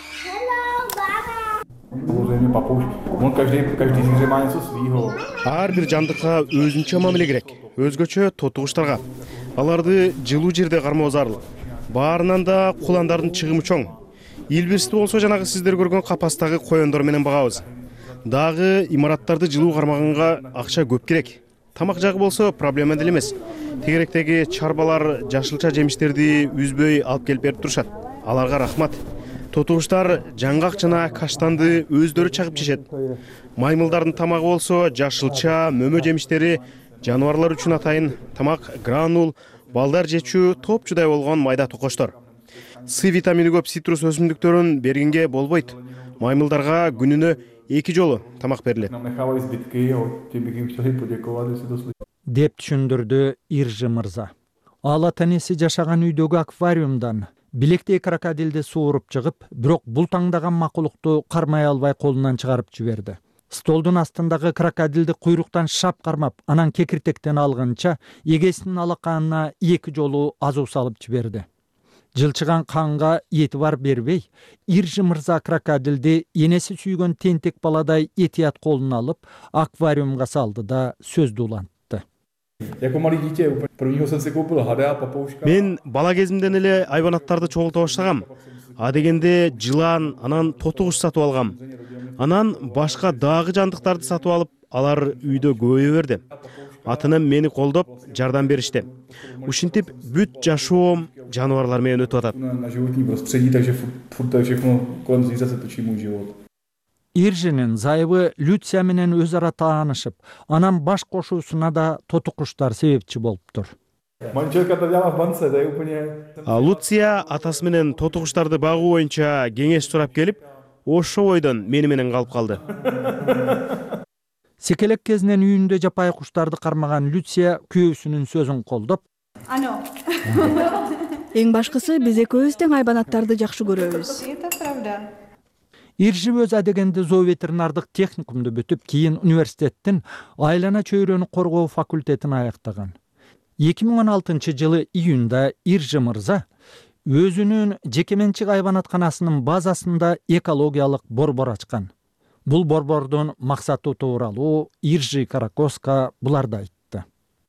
Ар бир жандыкка өзүнчө мамиле керек. Өзгөчө тоту куштарга. Аларды жылуу жерде кармоо зарыл. Баарынан да куландардын чыгымы чоң. Илбирсти болсо жанагы сиздер көргөн капастагы коёндор менен багабыз. Дагы имараттарды жылуу кармаганга акча көп керек. Тамак жагы болсо проблема деле эмес. Тегеректеги чарбалар жашылча жемиштерди үзбөй алып келип берип турушат. Аларга рахмат. Тоту куштар жаңгак жана каштанды өздөрү чагып жешет. Маймылдардын тамагы болсо жашылча, мөмө жемиштери, жаныбарлар үчүн атайын тамак, гранул, балдар жечүү топчудай болгон майда токоштор. С витамини көп цитрус өсүмдүктөрүн бергенге болбойт. Маймылдарга күнүнө 2 жолу тамак берилет. Деп түшүндүрдү Иржи мырза. Ал ата-энеси жашаган үйдөгү аквариумдан билектей крокодилди сууруп чыгып, бирок бул таңдаган макулукту кармай албай колунан чыгарып жиберди. Столдун астындагы крокодилди куйруктан шап кармап, анан кекиртектен алгынча эгесинин алаканына 2 жолу азуу салып жиберди. Жылчыган канга этибар бербей, Иржи мырза крокодилди энеси сүйгөн тентек баладай этият колуна алып, аквариумга салды да сөздү улантты. Мен бала кезимден эле айбанаттарды чогулта баштагам. А дегенде жылан, анан тоту куш сатып алгам. Анан башка дагы жандыктарды сатып алып, алар үйдө көбөйө берди. Ата-энем мени колдоп, жардам беришти. Ушинтип бүт жашоом жаныбарлар менен өтүп атат. Иржинин зайыбы Люция менен өз ара таанышып, анан баш кошуусуна да тоту куштар себепчи болуптур. Луция атасы менен тоту куштарды багуу боюнча кеңеш сурап келип, ошо бойдон мени менен калып калды. Секелек кезинен үйүндө жапай куштарды кармаган Люция күйөөсүнүн сөзүн колдоп, Эң башкысы биз экөөбүз тең айбанаттарды жакшы көрөбүз. Иржи өз адегенде зооветеринардык техникумду бүтүп, кийин университеттин айлана чөйрөнү коргоо факультетин аяктаган. 2016-жылы июнда Иржи мырза өзүнүн жекеменчик айбанатканасынын базасында экологиялык борбор ачкан. Бул борбордун максаты тууралуу Иржи Каракоска буларды айтты.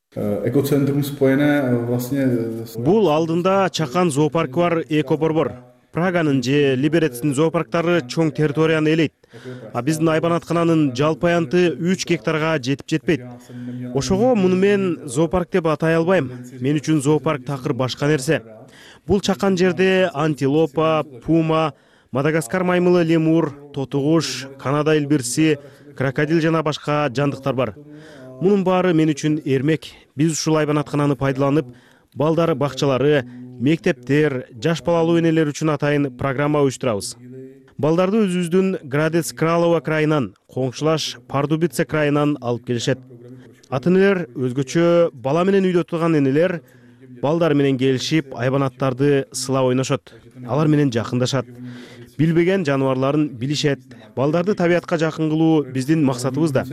Бул алдында чакан зоопаркы бар эко-борбор. Праганын же Либерецтин зоопарктары чоң территорияны ээлейт. А биздин айбанаткананын жалпы аянты 3 гектарга жетип жетпейт. Ошого муну мен зоопарк деп атай албайм. Мен үчүн зоопарк такыр башка нерсе. Бул чакан жерде антилопа, пума, Мадагаскар маймылы, лемур, тоту куш, Канада илбирси, крокодил жана башка жандыктар бар. Мунун баары мен үчүн эрмек. Биз ушул айбанаткананы пайдаланып, балдар бакчалары, мектептер, жаш балалуу энелер үчүн атайын программа уюштурабыз. Балдарды өзүбүздүн Градец Кралова крайынан, коңшулаш Пардубице крайынан алып келишет. Ата-энелер өзгөчө бала менен үйдө турган энелер балдар менен келишип, айбанаттарды сылап ойношот. Алар менен жакындашат. Билбеген жаныбарларын билишет. Балдарды табиятка жакын кылуу биздин максатыбыз да.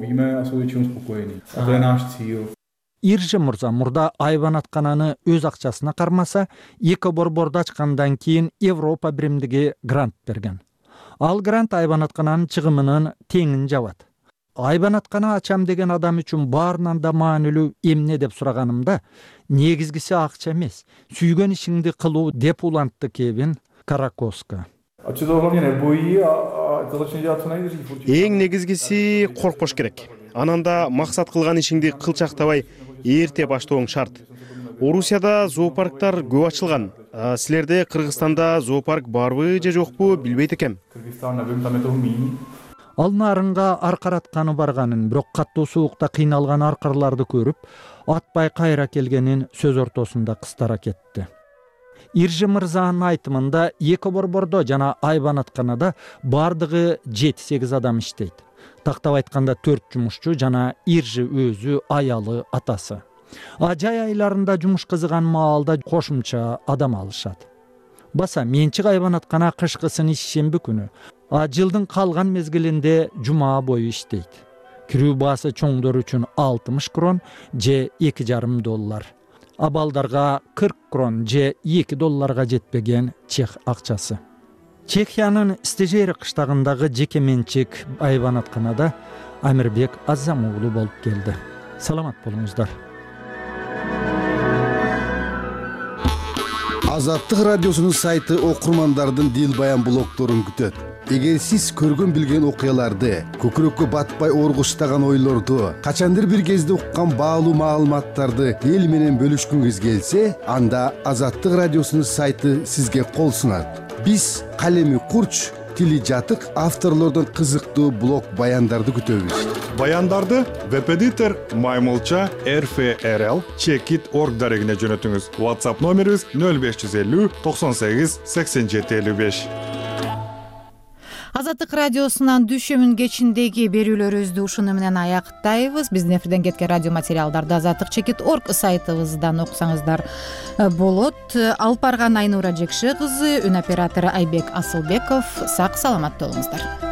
Иржи мырза мурда айбанаткананы өз акчасына кармаса, эко-борборду ачкандан кийин Европа биримдиги грант берген. Ал грант айбанаткананын чыгымынын теңин жабат. Айбанаткана ачам деген адам үчүн баарынан да маанилүү эмне деп сураганымда, негизгиси акча эмес, сүйгөн ишиңди кылуу деп улантты Кевин Каракоска. Эң негизгиси коркпош керек. Ананда максат кылган ишиңди кылчактабай эрте баштооң шарт. Орусияда зоопарктар көп ачылган. Силерде Кыргызстанда зоопарк барбы же жокпу билбейт экем. Ал нарынга аркаратканы барганын, бирок каттуу суукта кыйналган аркарларды көрүп, атпай кайра келгенин сөз ортосунда кыстара кетти. Иржи мырзанын айтымында эко-борбордо жана айбанатканада бардыгы 7-8 адам иштейт. Тактап айтканда 4 жумушчу жана Иржи өзү, аялы, атасы. Жай айларында жумуш кызыган маалда кошумча адам алышат. Баса менчик айбанаткана кышкысын ишемби күнү. Жылдын калган мезгилинде жума бою иштейт. Кирүү баасы чоңдор үчүн 60 крон же $2,5. Абалдарга 40 крон же $2 жетпеген чех акчасы. Чехиянын Стежери кыштагындагы жеке менчик айбанатканада Амирбек Аззам уулу болуп келди. Саламат болуңуздар. Азаттык радиосунун сайты окурмандардын дил баян блогдорун күтөт. Эгер сиз көргөн билген окуяларды, көкүрөккө батпай оргуштаган ойлорду, качандыр бир кезде уккан баалуу маалыматтарды эл менен бөлүшкүңүз келсе, анда Азаттык радиосунун сайты сизге кол сунат. Биз калеми курч, тили жатык авторлордон кызыктуу блог баяндарды күтөбүз. Баяндарды веб-эдитор Маймылча RFRL Checkit.org дарегине жөнөтүңүз. WhatsApp номерибиз 0550 98 87 55. Азаттык радиосунан дүйшөмүн кечиндеги берүүлөрүбүздү ушуну менен аяктайбыз. Биздин эфирден кеткен радио материалдарды Азаттык Checkit.org сайтыбыздан окусаңыздар болот. Алып барган Айнура Жекши кызы, үн оператору Айбек Асылбеков. Сак саламатта болуңуздар.